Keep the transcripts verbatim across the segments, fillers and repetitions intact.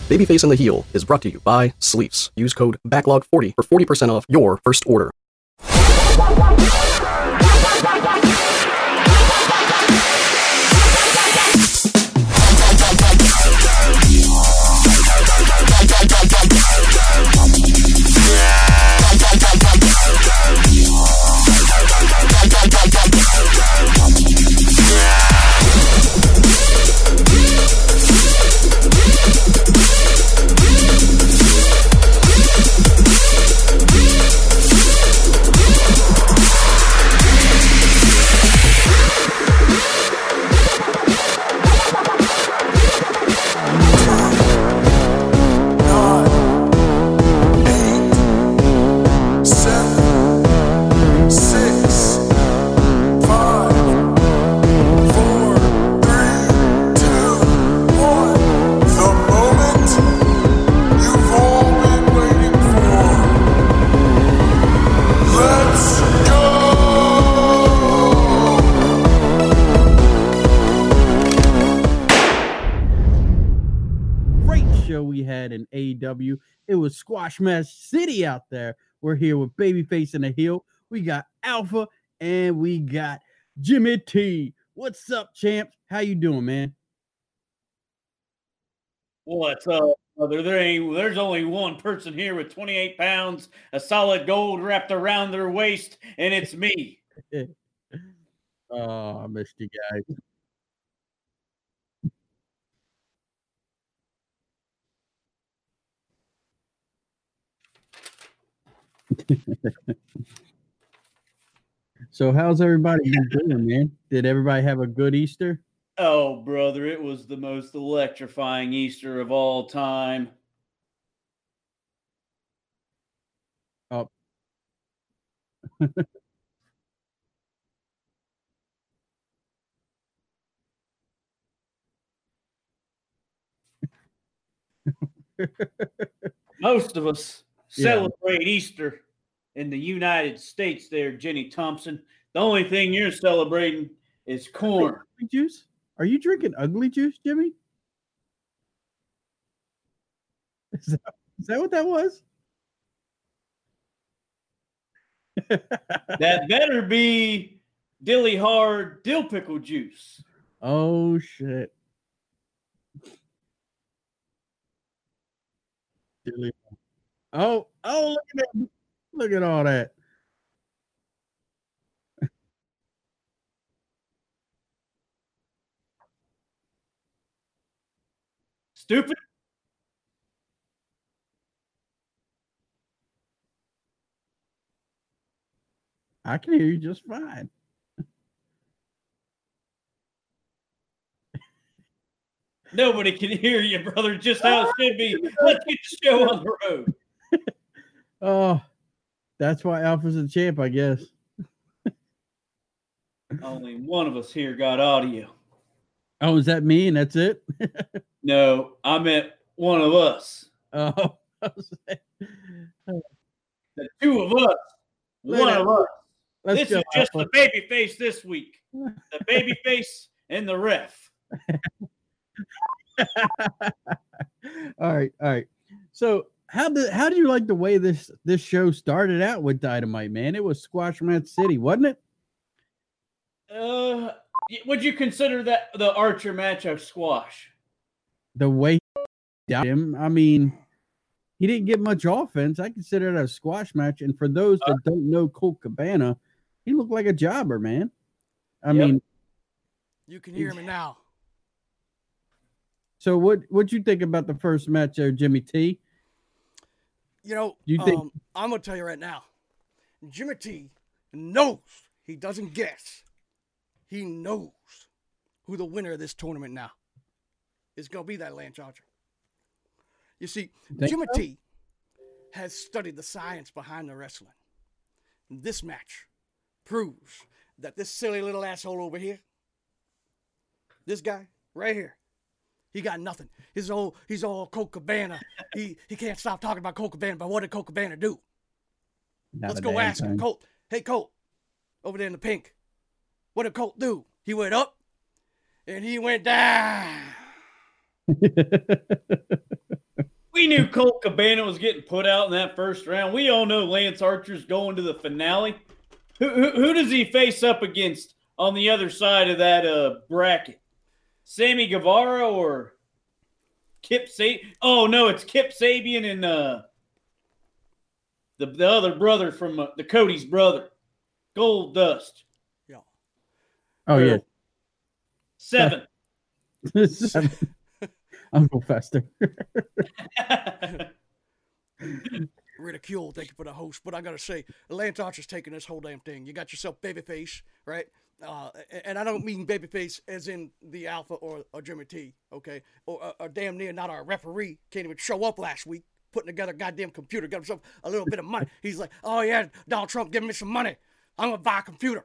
Babyface and the Heel is brought to you by Sleeps. Use code backlog forty for forty percent off your first order. In A E W, it was Squash Match City out there. We're here with Babyface and the Heel. We got Alpha and we got Jimmy T. What's up, champs? How you doing, man? What's up, brother? There ain't. There's only one person here with twenty-eight pounds of solid gold wrapped around their waist, and it's me. Oh, I missed you guys. So how's everybody doing, man? Did everybody have a good Easter? Oh, brother, it was the most electrifying Easter of all time. Oh. Most of us Yeah. celebrate Easter in the United States there, Jenny Thompson. The only thing you're celebrating is corn. Ugly juice? Are you drinking ugly juice, Jimmy? Is that, is that what that was? That better be Dilly Hard dill pickle juice. Oh, shit. Dilly. Oh, oh, look at that. Look at all that. Stupid. I can hear you just fine. Nobody can hear you, brother, just how it should be. Let's get the show on the road. Oh, that's why Alpha's the champ, I guess. Only one of us here got audio. Oh, is that me and that's it? No, I meant one of us. Oh, the two of us. One of us. Let's this go, is just Alpha. the baby face this week. The baby face and the ref. all right, all right. So how did how do you like the way this this show started out with Dynamite, man? It was Squash Match City, wasn't it? Uh, would you consider that the Archer match of squash? The way he down him, I mean, he didn't get much offense. I consider it a squash match. And for those that don't know Colt Cabana, he looked like a jobber, man. I Yep. mean, You can hear me now. so what what'd you think about the first match there, Jimmy T? You know, You think- um, I'm going to tell you right now. Jimmy T knows. He doesn't guess. He knows who the winner of this tournament now is going to be, that Lance Archer. You see, Think Jimmy so? T has studied the science behind the wrestling. This match proves that this silly little asshole over here, this guy right here, he got nothing. He's all he's all Colt Cabana. he he can't stop talking about Colt Cabana. But what did Colt Cabana do? Not Let's a go damn ask him. thing. Colt, hey Colt, over there in the pink. What did Colt do? He went up and he went down. We knew Colt Cabana was getting put out in that first round. We all know Lance Archer's going to the finale. Who, who, who does he face up against on the other side of that uh, bracket? Sammy Guevara or Kip Sabian? Oh, no, it's Kip Sabian and uh, the, the other brother from uh, the Cody's brother, Gold Dust. Yeah. Oh, yeah. Seven. Uncle Fester. Ridicule, thank you for the host. But I got to say, Lance Archer's taking this whole damn thing. You got yourself babyface, right? Uh, and I don't mean babyface as in the Alpha or, or Jimmy T, okay? Or, or, or damn near not our referee. Can't even show up last week, putting together a goddamn computer, got himself a little bit of money. He's like, oh, yeah, Donald Trump giving me some money. I'm going to buy a computer.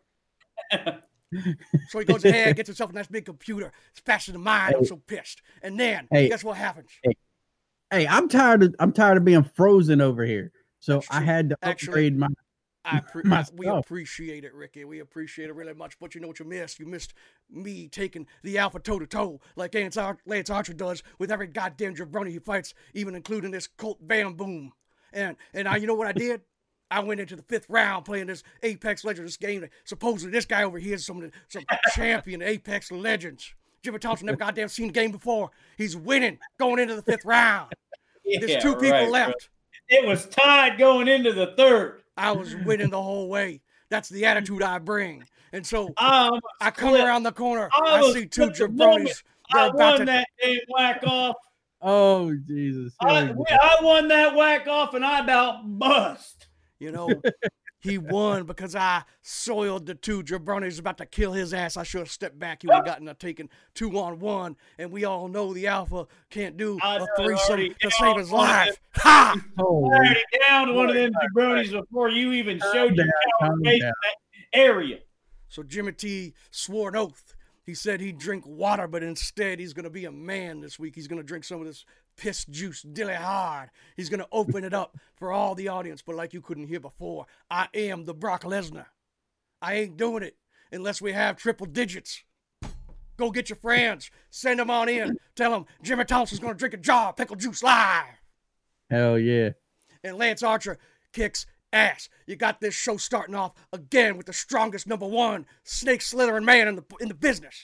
So he goes ahead, gets himself a nice big computer. It's faster than mine. I'm so pissed. And then, hey, guess what happens? Hey, hey, I'm tired of I'm tired of being frozen over here. So I had to Actually, upgrade my. I pre- my we stuff. appreciate it, Ricky. We appreciate it really much. But you know what you missed? You missed me taking the Alpha toe to toe like Lance, Ar- Lance Archer does with every goddamn jabroni he fights, even including this Colt Van Boom. And and I, you know what I did? I went into the fifth round playing this Apex Legends game. Supposedly this guy over here is some some champion Apex Legends. Jimmy Thompson never goddamn seen the game before. He's winning going into the fifth round. Yeah, There's two people right, left. Bro. It was tied going into the third. I was winning the whole way. That's the attitude I bring. And so um, I come split. around the corner. I, I see two jabronis. I won to... that damn whack off. Oh, Jesus. I, I won that whack off and I about bust. You know, he won because I soiled the two jabronis about to kill his ass. I should have stepped back. He would have gotten a taken two on one. And we all know the Alpha can't do I a know, threesome to down, save his life. Ha! Oh, I already downed one of them jabronis before you even showed your power face in that area. So Jimmy T swore an oath. He said he'd drink water, but instead he's going to be a man this week. He's going to drink some of this piss juice dilly hard. He's going to open it up for all the audience. But like you couldn't hear before, I am the Brock Lesnar. I ain't doing it unless we have triple digits. Go get your friends. Send them on in. Tell them Jimmy Thompson's going to drink a jar of pickle juice live. Hell yeah. And Lance Archer kicks ass. You got this show starting off again with the strongest number one snake slithering man in the in the business.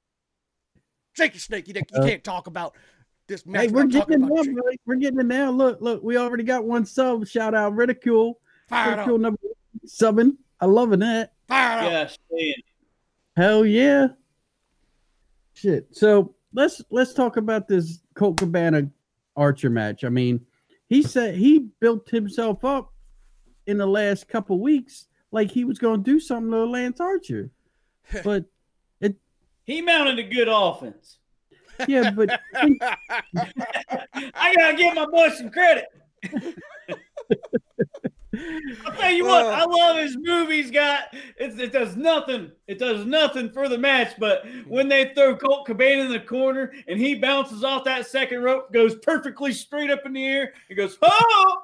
Shaky Snake, you, you can't talk about this match. Hey, we're getting it now, Jake. buddy. We're getting it now. Look, look, we already got one sub. Shout out Ridicule. Fire Ridicule up. number seven. I loving that. Fire up. Yes, man. Hell yeah. Shit. So let's let's talk about this Colt Cabana Archer match. I mean, he said he built himself up in the last couple weeks like he was going to do something to Lance Archer, but it He mounted a good offense. yeah, but I gotta give my boy some credit. I'll tell you what, I love his move. He's got it, it does nothing. It does nothing for the match, but when they throw Colt Cabana in the corner and he bounces off that second rope, goes perfectly straight up in the air, he goes, oh!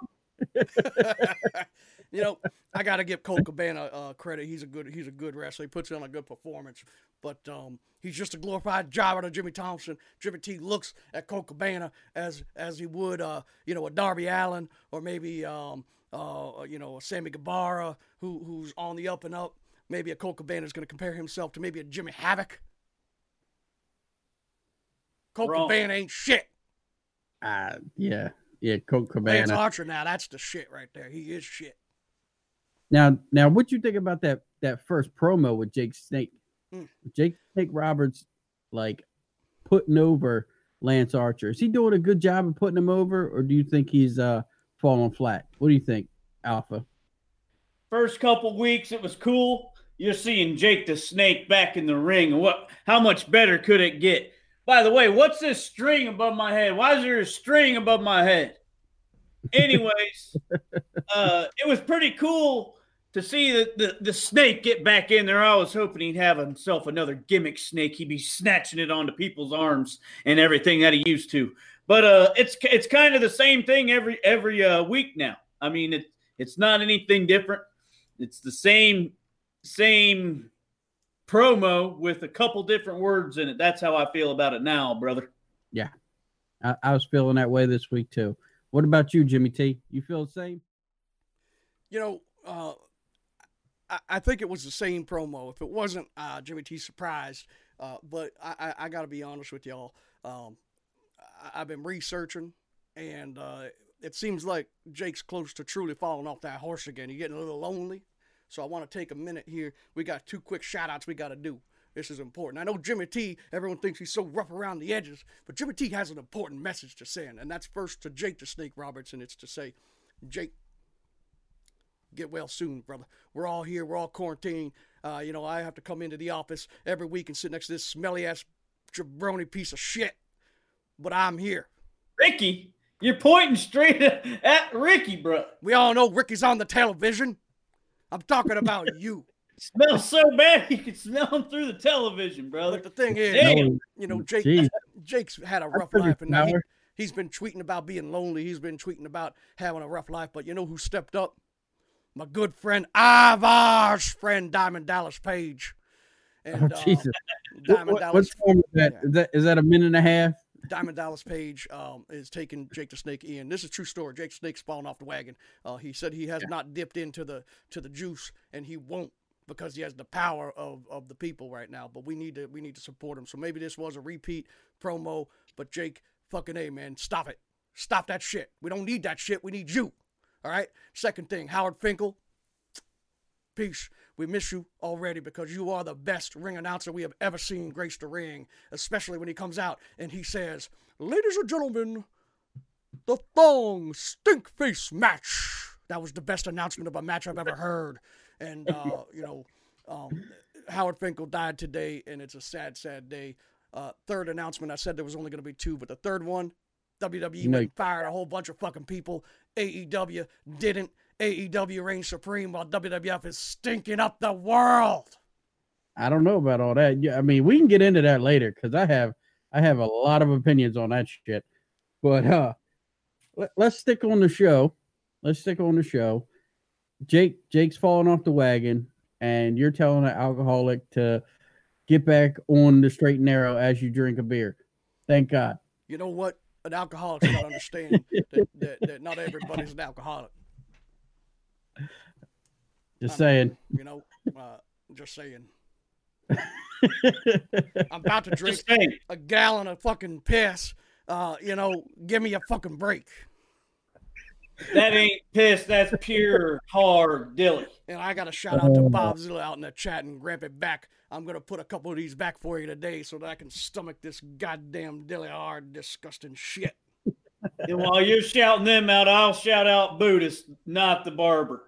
You know, I got to give Colt Cabana uh, credit. He's a good he's a good wrestler. He puts in a good performance, but um, he's just a glorified jobber to Jimmy Thompson. Jimmy T looks at Colt Cabana as as he would, uh, you know, a Darby Allin or maybe, um, uh, you know, a Sammy Guevara who who's on the up and up. Maybe a Colt Cabana is going to compare himself to maybe a Jimmy Havoc. Colt Wrong. Cabana ain't shit. uh, yeah, yeah, Colt Lance Cabana. Archer, now that's the shit right there. He is shit. Now, now, what you think about that that first promo with Jake Snake? Mm. Jake Snake Roberts, like putting over Lance Archer. Is he doing a good job of putting him over, or do you think he's uh falling flat? What do you think, Alpha? First couple weeks, it was cool. You're seeing Jake the Snake back in the ring. And what? How much better could it get? By the way, what's this string above my head? Why is there a string above my head? Anyways, uh, it was pretty cool to see the, the, the snake get back in there. I was hoping he'd have himself another gimmick snake. He'd be snatching it onto people's arms and everything that he used to. But uh, it's it's kind of the same thing every every uh, week now. I mean, it, it's not anything different. It's the same same promo with a couple different words in it. That's how I feel about it now, brother. Yeah, I, I was feeling that way this week too. What about you, Jimmy T? You feel the same? You know, uh, I, I think it was the same promo. If it wasn't, uh, Jimmy T surprised. Uh, but I, I, I got to be honest with y'all. Um, I, I've been researching, and uh, it seems like Jake's close to truly falling off that horse again. He's getting a little lonely. So I want to take a minute here. We got two quick shout-outs we got to do. This is important. I know Jimmy T, everyone thinks he's so rough around the edges, but Jimmy T has an important message to send, and that's first to Jake the Snake Roberts, and it's to say, Jake, get well soon, brother. We're all here. We're all quarantined. Uh, you know, I have to come into the office every week and sit next to this smelly-ass jabroni piece of shit, but I'm here. Ricky, you're pointing straight at Ricky, bro. We all know Ricky's on the television. I'm talking about you. Smells so bad you can smell him through the television, brother. But the thing is, Damn. you know, Jake, Jeez. Jake's had a rough pretty life, and now he, sour. he's been tweeting about being lonely. He's been tweeting about having a rough life. But you know who stepped up? My good friend, Ivar's friend, Diamond Dallas Page. And Oh, uh, Jesus. Diamond What, Dallas, what's wrong with that? Yeah. Is that? Is that a minute and a half? Diamond Dallas Page um, is taking Jake the Snake in. This is a true story. Jake the Snake's falling off the wagon. Uh, he said he has Yeah. not dipped into the to the juice, and he won't because he has the power of, of the people right now. But we need to we need to support him. So maybe this was a repeat promo. But Jake, fucking A, man, stop it. Stop that shit. We don't need that shit. We need you. All right. Second thing, Howard Finkel. Peace. We miss you already because you are the best ring announcer we have ever seen grace the ring, especially when he comes out and he says, ladies and gentlemen, the Thong Stink Face match. That was the best announcement of a match I've ever heard. And, uh, you know, um, Howard Finkel died today, and it's a sad, sad day. Uh, third announcement, I said there was only going to be two, but the third one, W W E No. went and fired a whole bunch of fucking people. A E W didn't. A E W reigns supreme while W W F is stinking up the world. I don't know about all that. Yeah, I mean, we can get into that later because I have I have a lot of opinions on that shit. But uh, let, let's stick on the show. Let's stick on the show. Jake Jake's falling off the wagon, and you're telling an alcoholic to get back on the straight and narrow as you drink a beer. Thank God. You know what? An alcoholic's got to understand that, that, that not everybody's an alcoholic. Just I'm- saying. You know, uh, just saying. I'm about to drink Just saying. a gallon of fucking piss. Uh, you know, give me a fucking break. That ain't piss. That's pure hard dilly. And I got a shout out to Bob Zilla out in the chat and Grandpa back. I'm going to put a couple of these back for you today so that I can stomach this goddamn dilly hard, disgusting shit. And while you're shouting them out, I'll shout out Buddhist, not the barber.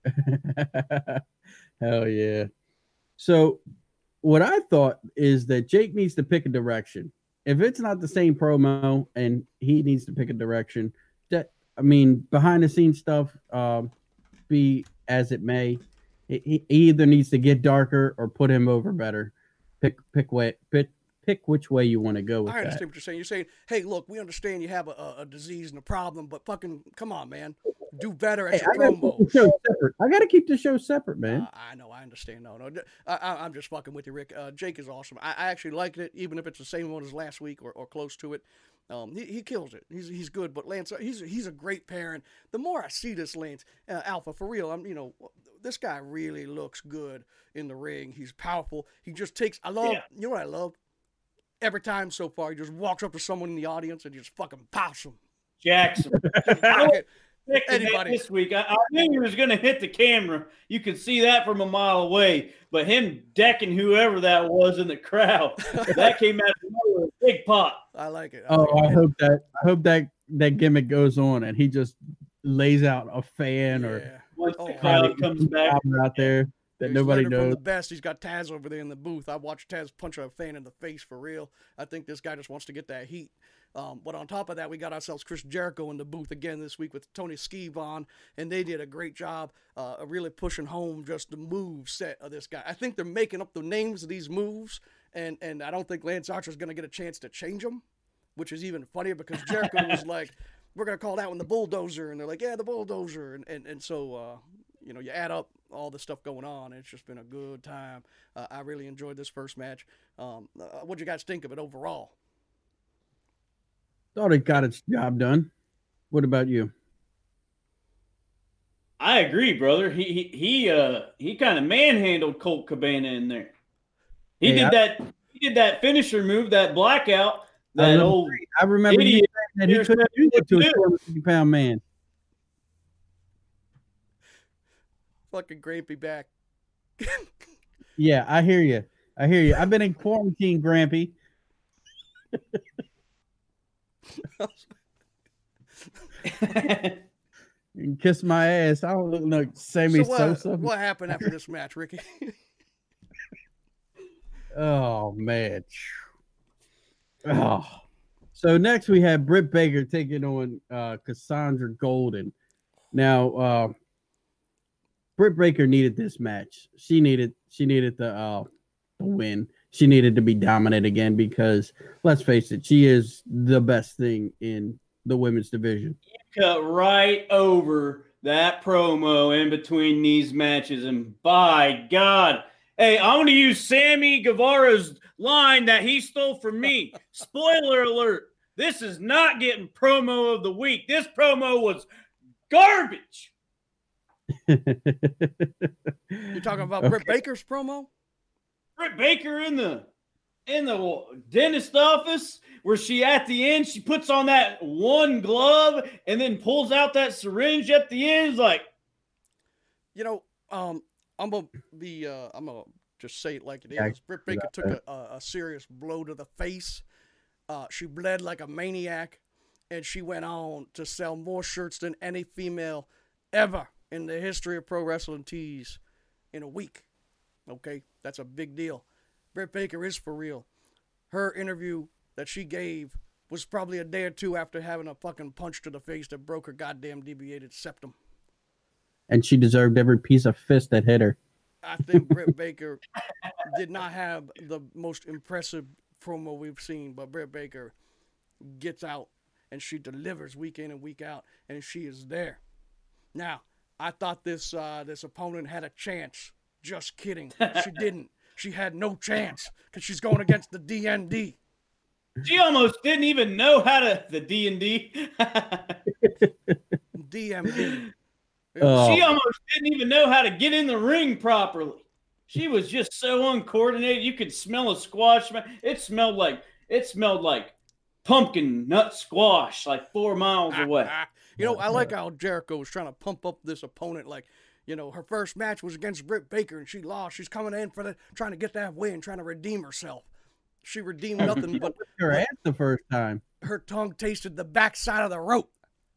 Hell yeah. So what I thought is that Jake needs to pick a direction. If it's not the same promo and he needs to pick a direction, that I mean, behind the scenes stuff, um, be as it may, he, he either needs to get darker or put him over better. Pick pick way pick pick which way you want to go with I that. understand what you're saying. You're saying, hey, look, we understand you have a, a, a disease and a problem, but fucking come on, man. Do better at Hey, your I gotta keep the promos. show separate. I gotta keep the show separate, man. Uh, I know, I understand. No, no, I, I, I'm just fucking with you, Rick. Uh, Jake is awesome. I, I actually liked it, even if it's the same one as last week or, or close to it. Um, he, he kills it. He's he's good. But Lance, he's he's a great parent. The more I see this Lance uh, Alpha for real, I'm you know this guy really looks good in the ring. He's powerful. He just takes. I love. Yeah. You know what I love? Every time so far, he just walks up to someone in the audience and just fucking pops them. Jackson. Picking that Anybody. this week. I, I knew he was going to hit the camera. You could see that from a mile away. But him decking whoever that was in the crowd, that came out of nowhere, big pop. I like it. I Oh, like I it. hope that I hope that that gimmick goes on and he just lays out a fan or Yeah. Once Oh, the wow. crowd comes back. out there that He's nobody learning from knows. the best. He's got Taz over there in the booth. I watched Taz punch a fan in the face for real. I think this guy just wants to get that heat. Um, but on top of that, we got ourselves Chris Jericho in the booth again this week with Tony Schiavone, and they did a great job uh, of really pushing home just the move set of this guy. I think they're making up the names of these moves, and, and I don't think Lance Archer's going to get a chance to change them, which is even funnier because Jericho was like, we're going to call that one the bulldozer, and they're like, yeah, the bulldozer, and, and, and so, uh, you know, you add up all the stuff going on. It's just been a good time. Uh, I really enjoyed this first match. Um, uh, what'd you guys think of it overall? Thought it got its job done. What about you? I agree, brother. He he he uh he kind of manhandled Colt Cabana in there. He Hey, did I- that. He did that finisher move, that blackout. I That remember, old I remember you idiot saying that he Here's couldn't what do it to a you do. two hundred fifty pound man. Fucking Grampy back. Yeah, I hear you. I hear you. I've been in quarantine, Grampy. You can kiss my ass. I don't look like Sammy So what, Sosa. what happened after this match, Ricky? Oh man. Oh. So next we have Britt Baker taking on uh, Cassandra Golden. Now, uh, Britt Baker needed this match. She needed she needed the uh, the win. She needed to be dominant again because let's face it, she is the best thing in the women's division. Cut right over that promo in between these matches, and by God, hey, I'm going to use Sammy Guevara's line that he stole from me. Spoiler alert: this is not getting promo of the week. This promo was garbage. You're talking about Okay. Britt Baker's promo? Britt Baker in the in the dentist office where she at the end she puts on that one glove and then pulls out that syringe at the end. It's like, You know, um, I'm gonna be, uh, I'm gonna just say it like it is. Yeah, Britt Baker about took a, a, a serious blow to the face. Uh, she bled like a maniac, and she went on to sell more shirts than any female ever in the history of pro wrestling tees in a week. Okay, that's a big deal. Britt Baker is for real. Her interview that she gave was probably a day or two after having a fucking punch to the face that broke her goddamn deviated septum. And she deserved every piece of fist that hit her. I think Britt Baker did not have the most impressive promo we've seen, but Britt Baker gets out and she delivers week in and week out, and she is there. Now, I thought this uh, this opponent had a chance. Just kidding. She didn't. She had no chance because she's going against the D N D. she almost didn't even know how to the D and D. D M D. Oh. She almost didn't even know how to get in the ring properly. She was just so uncoordinated. You could smell a squash. ma- It smelled like it smelled like pumpkin nut squash, like four miles away. You know, I like how Jericho was trying to pump up this opponent. Like, you know, her first match was against Britt Baker, and she lost. She's coming in for the trying to get that win, trying to redeem herself. She redeemed nothing, but Her ass the first time. her tongue tasted the backside of the rope.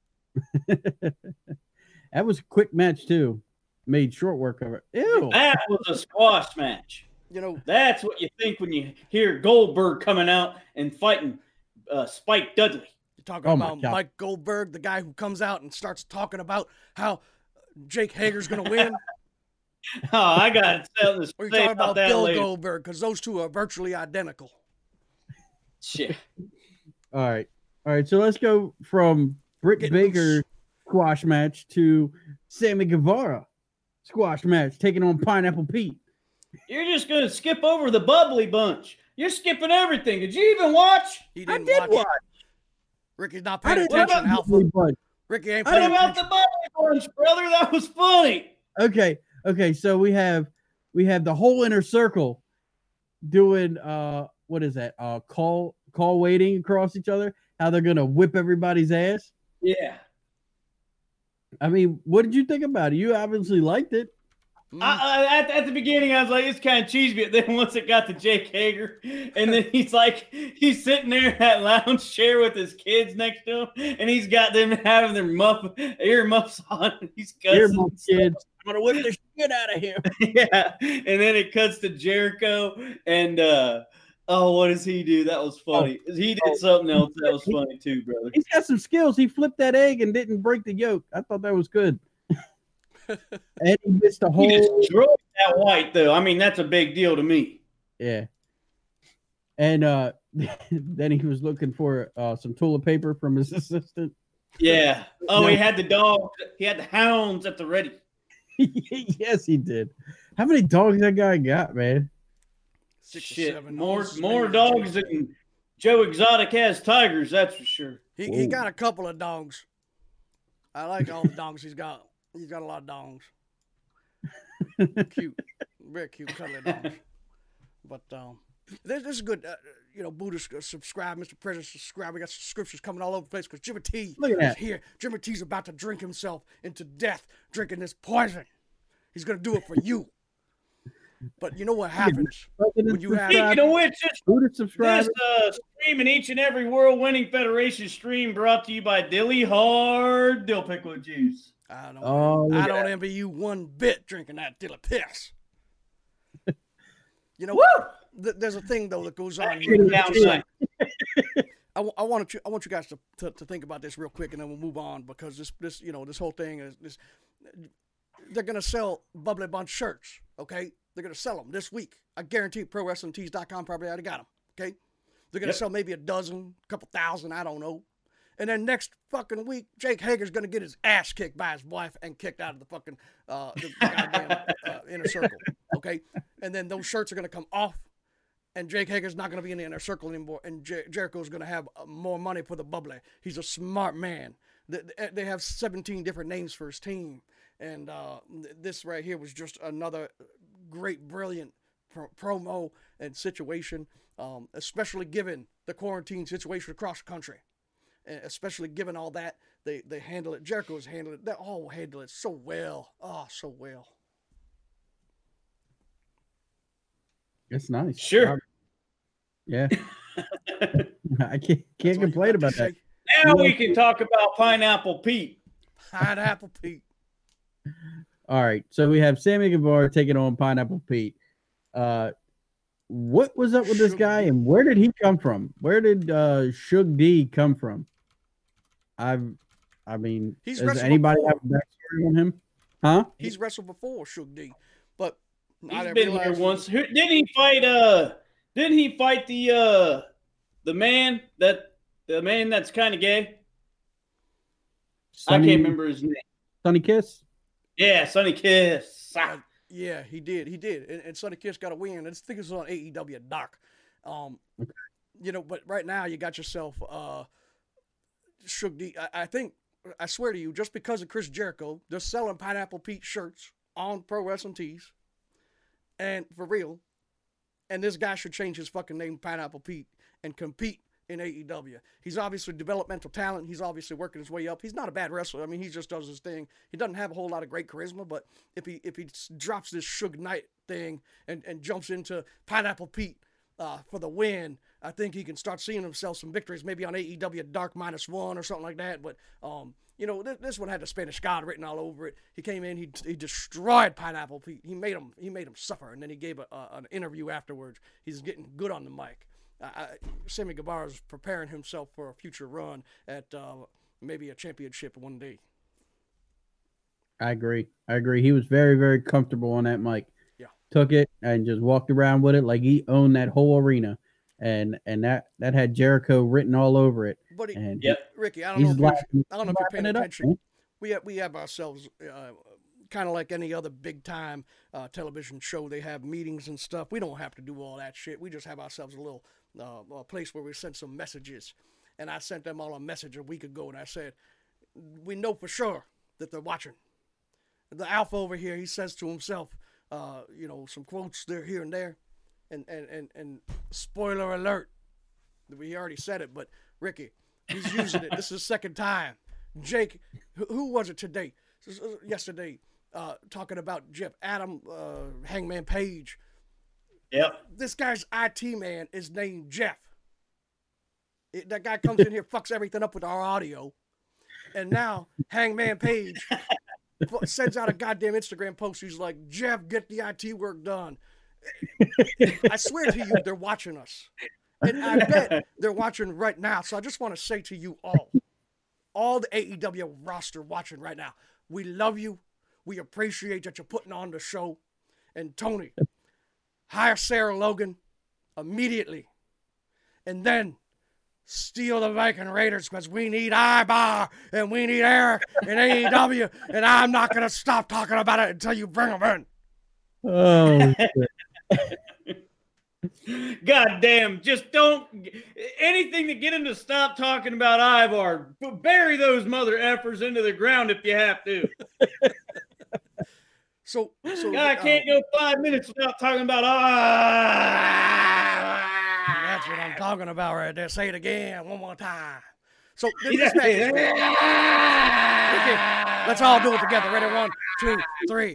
That was a quick match too. Made short work of it. Ew. That was a squash match. You know, That's what you think when you hear Goldberg coming out and fighting uh, Spike Dudley. you're talking Oh my about God. Mike Goldberg, the guy who comes out and starts talking about how Jake Hager's going to win. Oh, I got to tell this Or you're say talking about about that Bill later. Goldberg, because those two are virtually identical. Shit. All right. All right. So let's go from Britt Get Baker loose. squash match to Sammy Guevara squash match taking on Pineapple Pete. You're just going to skip over the bubbly bunch. You're skipping everything. Did you even watch? He I didn't did watch. watch. Ricky's not I paying didn't attention, watch Alpha. But Ricky ain't What paying about attention. the bubbly bunch, brother? That was funny. okay. Okay. So we have we have the whole inner circle doing uh what is that? Uh call call waiting across each other. How they're gonna whip everybody's ass. Yeah. I mean, what did you think about it? You obviously liked it. Mm. I, I, at, at the beginning, I was like, it's kind of cheesy. But then once it got to Jake Hager, and then he's like, he's sitting there in that lounge chair with his kids next to him, and he's got them having their muff ear muffs on. And he's Here, cussing. my kids. I'm gonna whip the shit out of him. Yeah. And then it cuts to Jericho, and uh, oh, what does he do? That was funny. He did something else that was funny too, brother. He's got some skills. He flipped that egg and didn't break the yolk. I thought that was good. And he missed the He whole destroyed that white, though. I mean, that's a big deal to me. yeah. And uh then he was looking for uh some toilet paper from his assistant. Yeah. Oh, he No. had the dog. He had the hounds at the ready. Yes, he did. How many dogs that guy got, man? Six or Shit, seven. more Those more things- dogs than Joe Exotic has tigers, that's for sure. He he got a couple of dongs. I like all the dongs he's got. He's got a lot of dongs. Cute, very cute, cuddly dongs. But um, this, this is good. Uh, you know, Buddhists uh, subscribe, Mister President subscribe. We got subscriptions coming all over the place because Jimmy T Look at is that. here. Jimmy T's about to drink himself into death, drinking this poison. He's gonna do it for you. But you know what happens when you have Speaking of which, this, Buddhist subscribers. this uh, stream and each and every World Winning Federation stream brought to you by Dilly Hard Dill Pickle Juice. I don't, Oh, look I at don't that. envy you one bit drinking that dill of piss. You know, Woo! th- there's a thing though that goes on That's here. the downside. I, w- I want you I want you guys to, to to think about this real quick, and then we'll move on because this this you know this whole thing is this. They're gonna sell Bubbly Bunch shirts, okay? They're gonna sell them this week. I guarantee Pro Wrestling Tees dot com probably already got them, okay? They're gonna Yep. sell maybe a dozen, a couple thousand, I don't know. And then next fucking week, Jake Hager's gonna get his ass kicked by his wife and kicked out of the fucking uh, the, the goddamn uh, inner circle, okay? And then those shirts are gonna come off, and Jake Hager's not gonna be in the inner circle anymore, and Jer- Jericho's gonna have uh, more money for the Bubbly. He's a smart man. They, they have seventeen different names for his team. And uh, this right here was just another great, brilliant pro- promo and situation, um, especially given the quarantine situation across the country. And especially given all that, they, they handle it. Jericho's handled it. They all handle it so well. Oh, so well. It's nice. Sure. Yeah. I can't can't That's all you complain got to about that. say. Now we can talk about Pineapple Pete. Pineapple Pete. All right. So we have Sammy Guevara taking on Pineapple Pete. Uh, what was up with this Suge guy D. and where did he come from? Where did uh, Suge D come from? I've, I mean, He's does wrestled anybody before. have a backstory on him? Huh? He's wrestled before, Suge D. But I He's didn't been realize here he- once. Who, didn't he fight? Uh, didn't he fight the uh, the man that the man that's kind of gay? I Sonny- can't remember his name. Sonny Kiss? Yeah, Sonny Kiss. Uh, yeah, he did. He did. And, and Sonny Kiss got a win. I think it was on A E W Dark. Um, you know, but right now you got yourself uh, Suge D. I, I think, I swear to you, just because of Chris Jericho, they're selling Pineapple Pete shirts on Pro Wrestling Tees. And for real. And this guy should change his fucking name, Pineapple Pete, and compete in A E W. He's obviously developmental talent. He's obviously working his way up. He's not a bad wrestler. I mean, he just does his thing. He doesn't have a whole lot of great charisma, but if he if he drops this Suge Knight thing and, and jumps into Pineapple Pete uh, for the win, I think he can start seeing himself some victories, maybe on A E W Dark minus one or something like that. But um, you know, this, this one had the Spanish God written all over it. He came in, he he destroyed Pineapple Pete. He made him he made him suffer, and then he gave a, a, an interview afterwards. He's getting good on the mic. I, Sammy Guevara is preparing himself for a future run at uh, maybe a championship one day. I agree. I agree. He was very, very comfortable on that mic. Yeah. Took it and just walked around with it like he owned that whole arena. And and that, that had Jericho written all over it. But he, And Yep. Ricky, I don't he's know. If you're, laughing, I don't know if you're paying laughing it up, attention. man. we have, we have ourselves uh, kind of like any other big time uh, television show. They have meetings and stuff. We don't have to do all that shit. We just have ourselves a little uh, a place where we send some messages. And I sent them all a message a week ago, and I said, we know for sure that they're watching. The alpha over here, he says to himself, uh, you know, some quotes there, here and there. And, and, and, and spoiler alert, we already said it, but Ricky, he's using it. This is the second time. Jake, who, who was it today? Yesterday, uh, talking about Jeff Adam, uh, Hangman Page. Yep. This guy's I T man is named Jeff. It, that guy comes in here, fucks everything up with our audio. And now Hangman Page sends out a goddamn Instagram post. He's like, Jeff, get the I T work done. I swear to you, they're watching us. And I bet they're watching right now. So I just want to say to you all, all the A E W roster watching right now, we love you. We appreciate that you're putting on the show. And Tony, hire Sarah Logan immediately. And then steal the Viking Raiders because we need Ibar and we need Eric and A E W. And I'm not going to stop talking about it until you bring them in. Oh, shit. God damn, just don't anything to get him to stop talking about Ivar. Bury those mother effers into the ground if you have to. So, so God, I can't um, go five minutes without talking about Ivar. That's what I'm talking about right there. Say it again one more time. So this, this match is great. Okay, let's all do it together. Ready? One, two, three.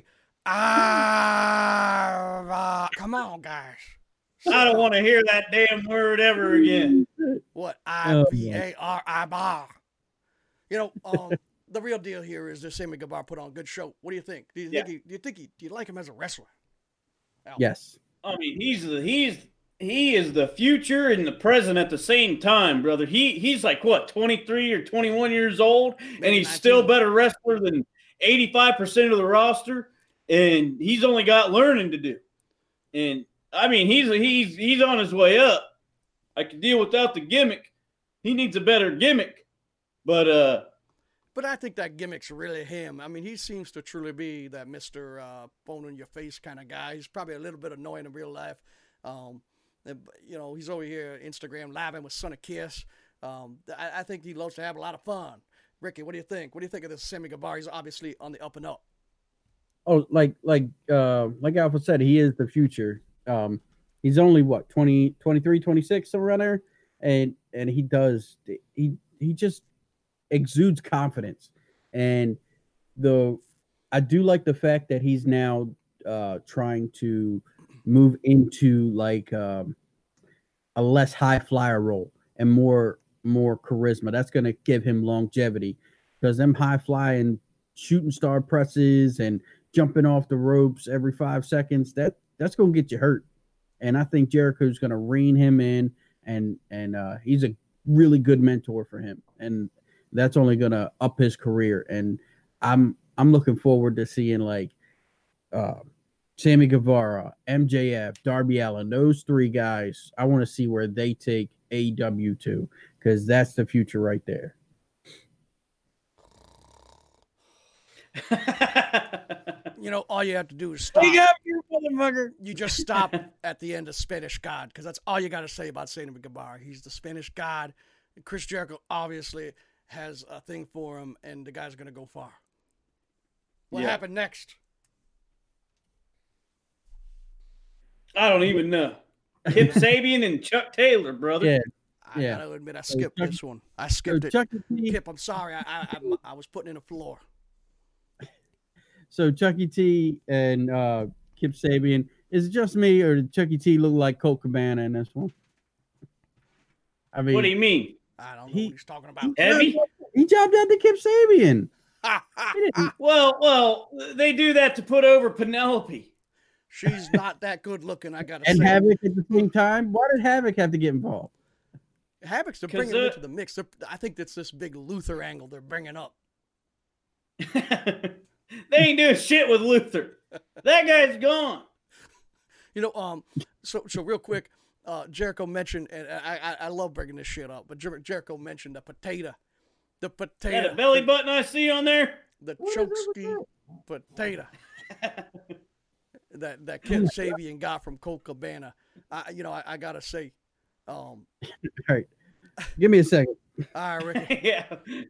Ah, come on, guys. I don't want to hear that damn word ever again. What? I V A R I bar. You know, um, the real deal here is that Sammy Guevara put on a good show. What do you think? Do you think? Yeah. He, do you think? He, do you like him as a wrestler? Al? Yes. I mean, he's the he's he is the future and the present at the same time, brother. He he's like what, twenty-three or twenty-one years old, and Maybe he's nineteen. still a better wrestler than eighty-five percent of the roster, and he's only got learning to do. And I mean, he's he's he's on his way up. I can deal without the gimmick. He needs a better gimmick, but uh. But I think that gimmick's really him. I mean, he seems to truly be that Mister Uh, bone in your face kind of guy. He's probably a little bit annoying in real life. Um, and, you know, he's over here Instagram living with Sonny Kiss. Um, I, I think he loves to have a lot of fun. Ricky, what do you think? What do you think of this Sammy Guevara? He's obviously on the up and up. Oh, like like uh like Alpha said, he is the future. Um, he's only what twenty, twenty-three, twenty-six somewhere around there, and and he does he he just exudes confidence. And the I do like the fact that he's now uh trying to move into like um a less high flyer role and more more charisma. That's going to give him longevity, because them high flying shooting star presses and jumping off the ropes every five seconds, that that's going to get you hurt. And I think Jericho's going to rein him in, and and uh, he's a really good mentor for him, and that's only going to up his career. And I'm I'm looking forward to seeing like uh, Sammy Guevara, M J F, Darby Allin, those three guys. I want to see where they take A E W to, because that's the future right there. You know, all you have to do is stop. You got your motherfucker. You just stop at the end of Spanish God, because that's all you got to say about Sammy Guevara. He's the Spanish God. Chris Jericho obviously has a thing for him, and the guy's going to go far. What Yeah. happened next? I don't even know. Kip Sabian and Chuck Taylor, brother. Yeah. I Yeah. gotta admit, I skipped Chuck- this one. I So skipped it. Chuck E. T, Kip, I'm sorry. I, I, I, I was putting in the floor. so Chuck E. T and uh, Kip Sabian. Is it just me, or did Chuck E. T look like Colt Cabana in this one? I mean, What do you mean? I don't know He- what he's talking about. Heavy? he jobbed out to Kip Sabian. He didn't- Well, well, they do that to put over Penelope. She's not that good looking, I gotta and say. Havoc at the same time. Why did Havoc have to get involved? Havoc's to 'Cause, bring him uh, into the mix. They're, I think that's this big Luther angle they're bringing up. They ain't doing shit with Luther. That guy's gone. You know, um, so so real quick, uh, Jericho mentioned, and I, I I love bringing this shit up, but Jer- Jericho mentioned the potato, the potato, That a belly button I see on there? the What is up with chokeski potato that that Kip Sabian got from Colt Cabana. I, you know, I, I gotta say, um, All right, give me a second. all right, Ricky. Yeah.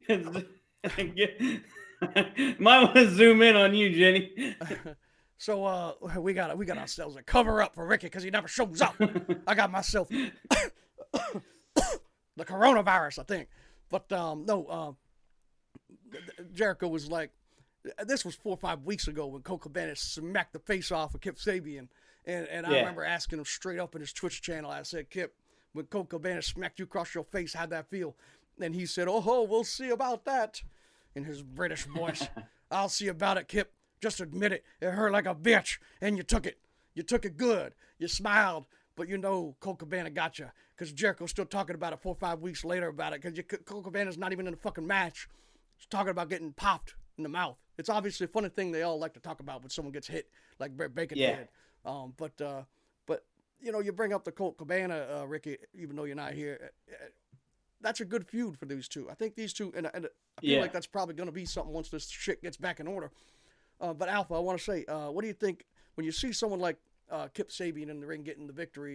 Might want to zoom in on you, Jenny. So uh, we got we got ourselves a cover up for Ricky because he never shows up. I got myself the coronavirus, I think. But um, no, um, Jericho was like, this was four or five weeks ago when Colt Cabana smacked the face off of Kip Sabian, and and I Yeah. remember asking him straight up in his Twitch channel. I said, Kip, when Colt Cabana smacked you across your face, how'd that feel? And he said, oh, ho, we'll see about that, in his British voice. I'll see about it, Kip. Just admit it. It hurt like a bitch, and you took it. You took it good. You smiled, but you know Colt Cabana got you, because Jericho's still talking about it four or five weeks later about it, because Colt Cabana's not even in the fucking match. He's talking about getting popped in the mouth. It's obviously a funny thing they all like to talk about when someone gets hit, like Brett Bacon Yeah. did. Um, but, uh, but you know, you bring up the Colt Cabana, uh, Ricky, even though you're not here. Uh, that's a good feud for these two. I think these two, and, and I feel Yeah. like that's probably going to be something once this shit gets back in order. Uh, but Alpha, I want to say, uh, what do you think when you see someone like uh, Kip Sabian in the ring getting the victory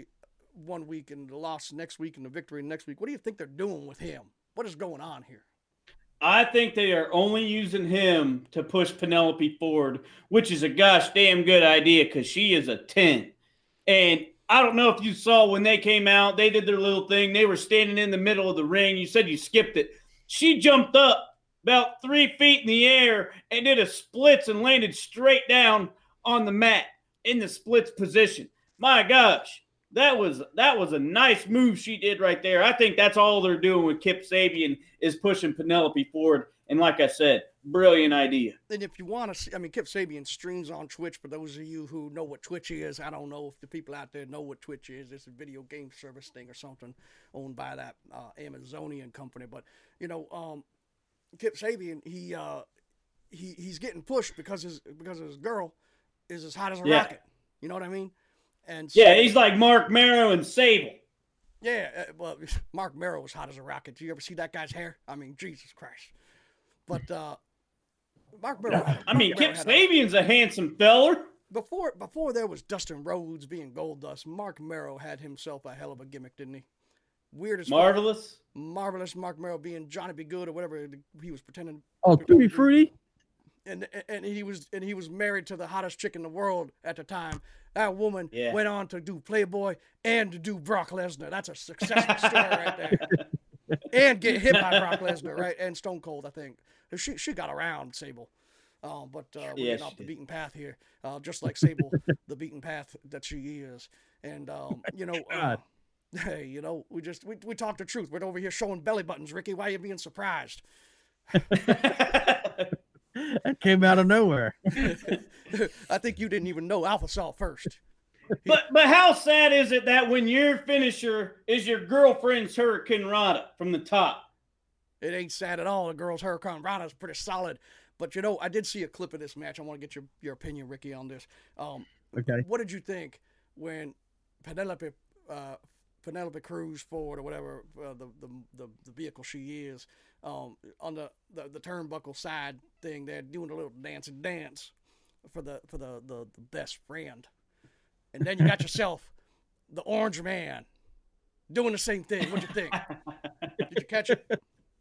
one week and the loss next week and the victory next week. What do you think they're doing with him? What is going on here? I think they are only using him to push Penelope forward, which is a gosh damn good idea because she is a ten. And I don't know if you saw when they came out, they did their little thing. They were standing in the middle of the ring. You said you skipped it. She jumped up about three feet in the air and did a splits and landed straight down on the mat in the splits position. My gosh, that was that was a nice move she did right there. I think that's all they're doing with Kip Sabian is pushing Penelope forward. And like I said, brilliant idea. And if you want to see, I mean, Kip Sabian streams on Twitch. For those of you who know what Twitch is, I don't know if the people out there know what Twitch is. It's a video game service thing or something owned by that uh, Amazonian company. But, you know, um, Kip Sabian, he uh, he he's getting pushed because his because his girl is as hot as a Yeah. rocket. You know what I mean? And so, Yeah, he's like Mark Marrow and Sable. yeah. Uh, well, Mark Merrow was hot as a rocket. Do you ever see that guy's hair? I mean, Jesus Christ. But uh, Mark Merrow. had a- I mean, Mark Kip Merrow had a- Sabian's a handsome feller. Before before there was Dustin Rhodes being Goldust, Mark Merrow had himself a hell of a gimmick, didn't he? Weird as fuck. Marvelous. Marvelous Mark Merrow being Johnny Be Good or whatever he was pretending. Oh, Tutti Frutti. And and he was and he was married to the hottest chick in the world at the time. That woman Yeah. went on to do Playboy and to do Brock Lesnar. That's a successful story right there. And get hit by Brock Lesnar, right? And Stone Cold, I think. She she got around, Sable. Um, but uh, we're Yeah, getting off she the did. beaten path here, uh, just like Sable, the beaten path that she is. And um, you know, uh, God. hey, you know, we just we we talk the truth. We're over here showing belly buttons, Ricky. Why are you being surprised? That came out of nowhere. I think you didn't even know Alpha saw it first. But but how sad is it that when your finisher is your girlfriend's Hurricane Rana from the top? It ain't sad at all. The girl's Hurricane Rana is pretty solid. But you know, I did see a clip of this match. I want to get your, your opinion, Ricky, on this. Um, Okay. what did you think when Penelope uh, Penelope Cruz Ford or whatever uh, the, the the the vehicle she is um, on the, the the turnbuckle side thing? They're doing a little dancing dance for the for the, the, the best friend, and then you got yourself the Orange Man doing the same thing. What'd you think? Did you catch it?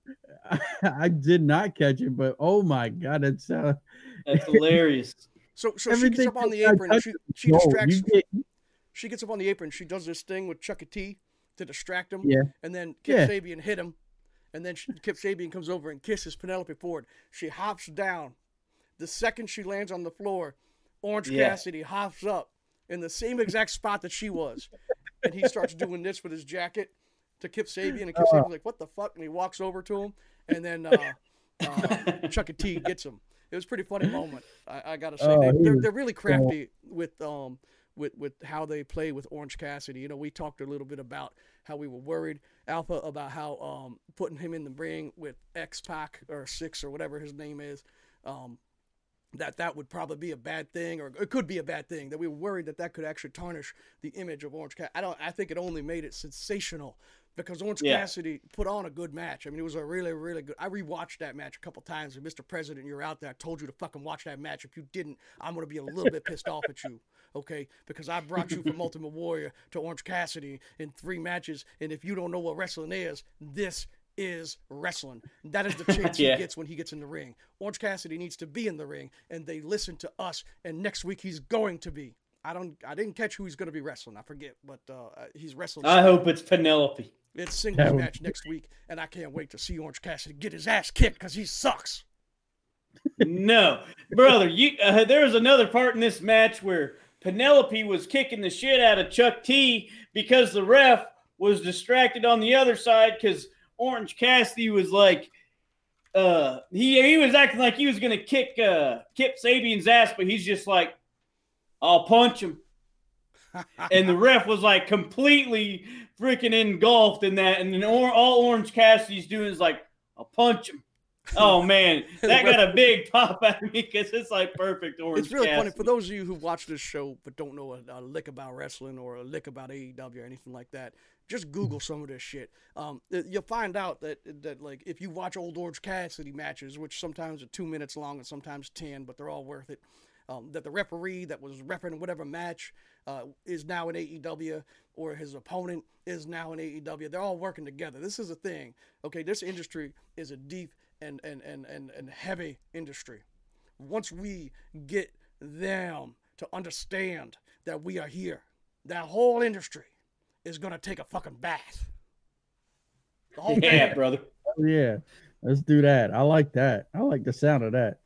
I did not catch it, but oh my god, it's uh, That's hilarious. So so she gets up on the apron and she she distracts. She gets up on the apron. She does this thing with Chuck E. T to distract him. Yeah. And then Kip Yeah. Sabian hit him. And then she, Kip Sabian comes over and kisses Penelope Ford. She hops down. The second she lands on the floor, Orange Yeah. Cassidy hops up in the same exact spot that she was. And he starts doing this with his jacket to Kip Sabian. And Kip Uh. Sabian's like, what the fuck? And he walks over to him. And then uh, uh, Chuck E. T gets him. It was a pretty funny moment. I, I gotta say, Oh, they, he they're, was they're really crafty with um with with how they play with Orange Cassidy. You know, we talked a little bit about how we were worried, Alpha, about how um putting him in the ring with X-Pac or Six or whatever his name is, um that that would probably be a bad thing, or it could be a bad thing. That we were worried that that could actually tarnish the image of Orange Cassidy. I don't. I think it only made it sensational. Because Orange Yeah. Cassidy put on a good match. I mean, it was a really, really good. I rewatched that match a couple times. And Mister President, you're out there. I told you to fucking watch that match. If you didn't, I'm gonna be a little bit pissed off at you, okay? Because I brought you from Ultimate Warrior to Orange Cassidy in three matches, and if you don't know what wrestling is, this is wrestling. That is the chance Yeah. he gets when he gets in the ring. Orange Cassidy needs to be in the ring, and they listen to us. And next week he's going to be. I don't. I didn't catch who he's going to be wrestling. I forget, but uh, he's wrestling. I hope it's Penelope. It's singles That would- match next week, and I can't wait to see Orange Cassidy get his ass kicked because he sucks. No, brother, you uh, there was another part in this match where Penelope was kicking the shit out of Chuck T because the ref was distracted on the other side because Orange Cassidy was like, uh, he he was acting like he was gonna kick uh, Kip Sabian's ass, but he's just like, I'll punch him. And the ref was like completely freaking engulfed in that, and then or, all Orange Cassidy's doing is like, I'll punch him. Oh man, that got a big pop out of me because it's like perfect Orange. It's really funny Cassidy. for those of you who watch this show but don't know a, a lick about wrestling or a lick about A E W or anything like that. Just Google some of this shit. Um, th- you'll find out that that like if you watch old Orange Cassidy matches, which sometimes are two minutes long and sometimes ten, but they're all worth it. um, that the referee that was repping whatever match uh, is now in A E W, or his opponent is now in A E W. They're all working together. This is a thing. Okay, this industry is a deep and and and and, and heavy industry. Once we get them to understand that we are here, that whole industry is gonna take a fucking bath. The whole Yeah, thing. brother. Oh, yeah, let's do that. I like that. I like the sound of that.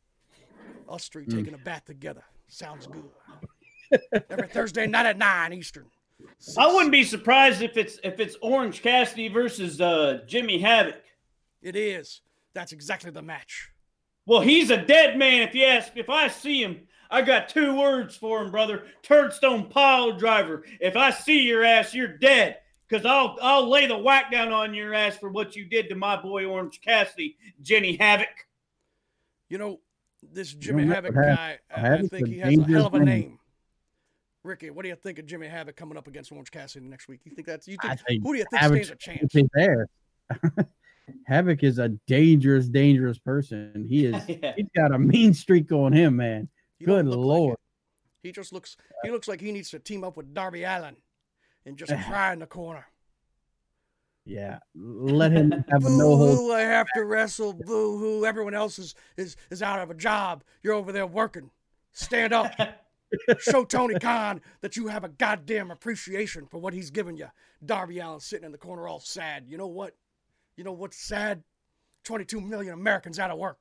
Us three Mm. taking a bath together. Sounds good. Every Thursday night at nine Eastern. I wouldn't be surprised if it's if it's Orange Cassidy versus uh, Jimmy Havoc. It is. That's exactly the match. Well, he's a dead man. If you ask, if I see him, I got two words for him, brother. Turdstone pile driver. If I see your ass, you're dead. Because I'll I'll lay the whack down on your ass for what you did to my boy Orange Cassidy, Jenny Havoc. You know, this Jimmy know, Havoc Hav- guy, I- I Havoc's think a he has a hell of a dangerous man. name. Ricky, what do you think of Jimmy Havoc coming up against Orange Cassidy next week? You think that's you I think think who do you think Havoc's stands a chance? his ass. Havoc is a dangerous, dangerous person. He is. Yeah. He's got a mean streak on him, man. He don't Good look like lord. it. He just looks he looks like he needs to team up with Darby Allin and just cry in the corner. Yeah, let him have a Boo no hold. hoo, I have to wrestle. Boo hoo. Everyone else is, is is out of a job. You're over there working. Stand up. Show Tony Khan that you have a goddamn appreciation for what he's given you. Darby Allin sitting in the corner all sad. You know what? You know what's sad? twenty-two million Americans out of work.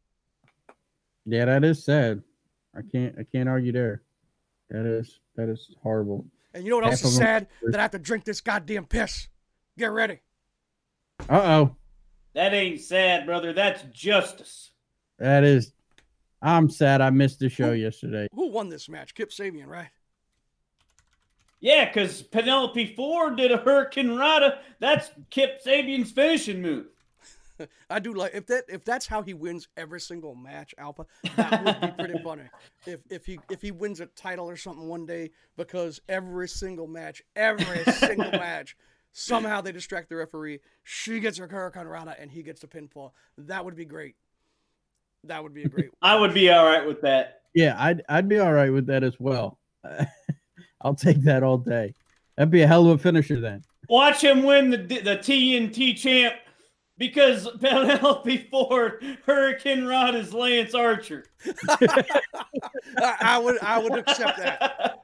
Yeah, that is sad. I can't. I can't argue there. That is. That is horrible. And you know what else Half is of 'em- sad? That I have to drink this goddamn piss. Get ready. Uh oh. That ain't sad, brother. That's justice. That is. I'm sad. I missed the show yesterday. Who won this match? Kip Sabian, right? Yeah, because Penelope Ford did a Hurricane Rana. That's Kip Sabian's finishing move. I do like if that if that's how he wins every single match, Alpha. That would be pretty funny. If if he if he wins a title or something one day, because every single match, every single match, somehow they distract the referee. She gets her Hurricane Rana and he gets the pinfall. That would be great. That would be a great. I would be all right with that. Yeah, I'd I'd be all right with that as well. I'll take that all day. That'd be a hell of a finisher then. Watch him win the the T N T champ because Penelope Ford Hurricane Rod is Lance Archer. I, I would I would accept that.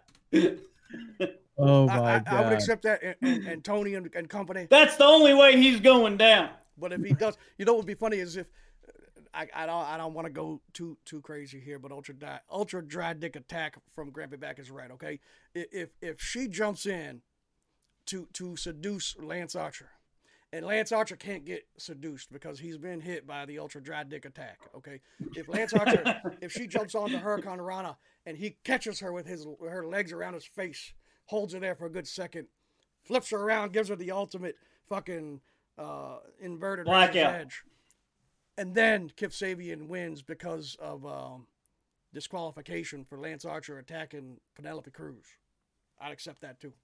Oh I, my I, god! I would accept that, and, and, and Tony and, and company. That's the only way he's going down. But if he does, you know what would be funny is if I, I don't I don't want to go too too crazy here, but ultra di, ultra dry dick attack from Grampy Back is right. Okay, if if she jumps in to to seduce Lance Archer, and Lance Archer can't get seduced because he's been hit by the ultra dry dick attack. Okay, if Lance Archer if she jumps onto Hurricane Rana and he catches her with his her legs around his face, holds her there for a good second, flips her around, gives her the ultimate fucking uh, inverted razor's Blackout. edge. And then Kip Sabian wins because of um, disqualification for Lance Archer attacking Penelope Cruz. I'd accept that too.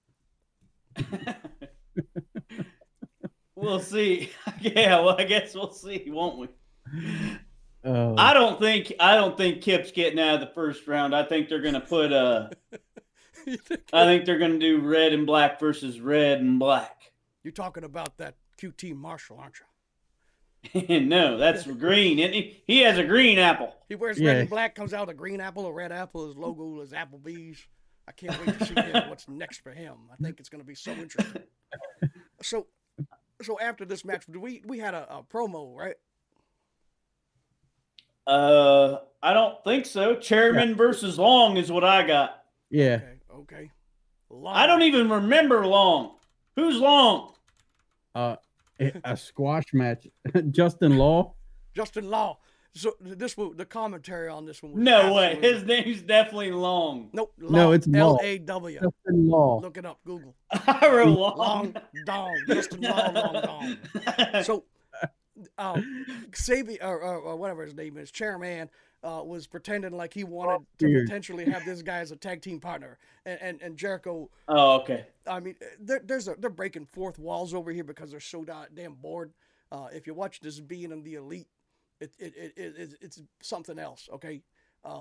We'll see. Yeah, well, I guess we'll see, won't we? Oh, I don't think I don't think Kip's getting out of the first round. I think they're gonna put uh You think- I think they're gonna do red and black versus red and black. You're talking about that Q T Marshall, aren't you? No, that's green, isn't he? He has a green apple. He wears Yeah. red and black, comes out a green apple, a red apple. His logo is Applebee's. I can't wait to see him, what's next for him. I think it's going to be so interesting. So, so after this match, we we had a, a promo, right? Uh, I don't think so. Chairman versus Long is what I got. yeah. Okay, okay. Long. I don't even remember Long. Who's Long? Uh, a, a squash match. Justin Law. Justin Law. So this was the commentary on this one. Was No way. absolutely- His name's definitely Long. Nope. Law, No, it's Law. L A W. Justin Law. Look it up. Google. I wrote Long. Long Dong. Justin Law Long Dong. So, um, Sabi or, or, or whatever his name is, Chairman, uh, was pretending like he wanted to Weird. potentially have this guy as a tag team partner, and and, and Jericho. Oh, okay. I mean, there, there's a, they're breaking fourth walls over here because they're so da- damn bored. Uh, if you watch this being in the elite, it it, it, it it's- it's something else. Okay, um,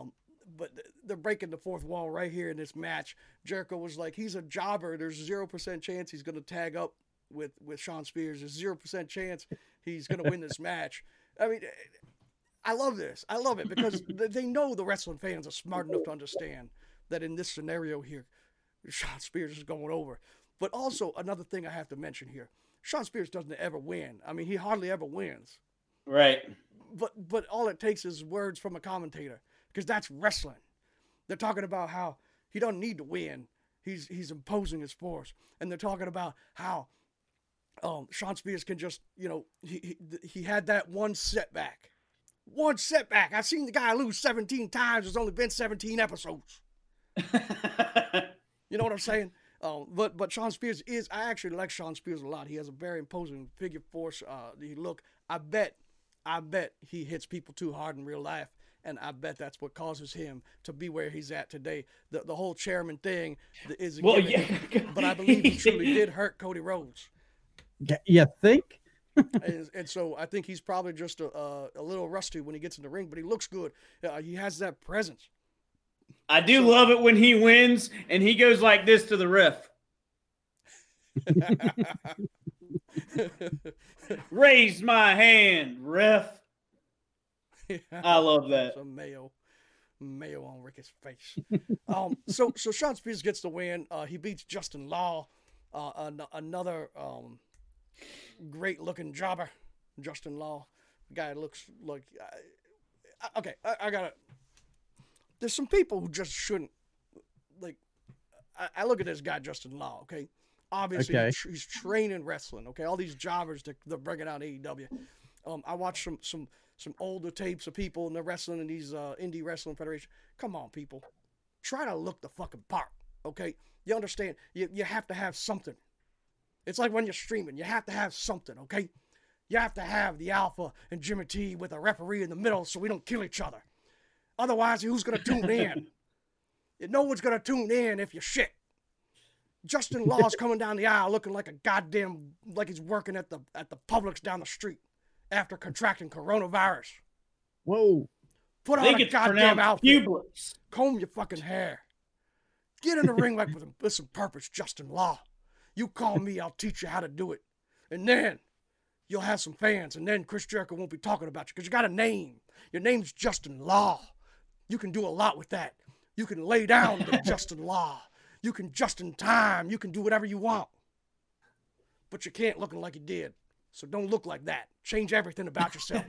but they're breaking the fourth wall right here in this match. Jericho was like, he's a jobber. There's zero percent chance he's going to tag up with, with Shawn Spears. There's zero percent chance he's going to win this match. I mean, I love this. I love it because they know the wrestling fans are smart enough to understand that in this scenario here, Shawn Spears is going over. But also another thing I have to mention here, Shawn Spears doesn't ever win. I mean, he hardly ever wins. Right. But but all it takes is words from a commentator, because that's wrestling. They're talking about how he doesn't need to win. He's he's imposing his force. And they're talking about how um, Shawn Spears can just, you know, he, he he had that one setback. One setback. I've seen the guy lose seventeen times. There's only been seventeen episodes. You know what I'm saying? Um, but but Shawn Spears is, I actually like Shawn Spears a lot. He has a very imposing figure force. Uh, he look, I bet, I bet he hits people too hard in real life. And I bet that's what causes him to be where he's at today. The the whole chairman thing is a well, gimmick, yeah. but I believe he truly did hurt Cody Rhodes. You think? and, and so I think he's probably just a, a, a little rusty when he gets in the ring, but he looks good. Uh, he has that presence. I do so, love it when he wins and he goes like this to the ref. Raise my hand, ref. I love that. Some mayo, mayo on Ricky's face. um, so so Shawn Spears gets the win. Uh, he beats Justin Law, uh, an- another um, great looking jobber. Justin Law, the guy looks like. Uh, okay, I, I gotta. There's some people who just shouldn't. Like, I, I look at this guy Justin Law. Okay, obviously Okay. he's, he's training wrestling. Okay, all these jobbers that they're bringing out A E W. Um, I watched some some. some older tapes of people in the wrestling and these uh, indie wrestling federation. Come on, people. Try to look the fucking part, okay? You understand? You, you have to have something. It's like when you're streaming. You have to have something, okay? You have to have the Alpha and Jimmy T with a referee in the middle so we don't kill each other. Otherwise, who's going to tune in? No one's going to tune in if you're shit. Justin Law's coming down the aisle looking like a goddamn, like he's working at the at the Publix down the street after contracting coronavirus. Whoa. Put I on think a it's goddamn outfit. Publix. Comb your fucking hair. Get in the ring like with, with some purpose, Justin Law. You call me, I'll teach you how to do it. And then you'll have some fans, and then Chris Jericho won't be talking about you because you got a name. Your name's Justin Law. You can do a lot with that. You can lay down the Justin Law. You can just in time. You can do whatever you want. But you can't looking like you did. So don't look like that. Change everything about yourself.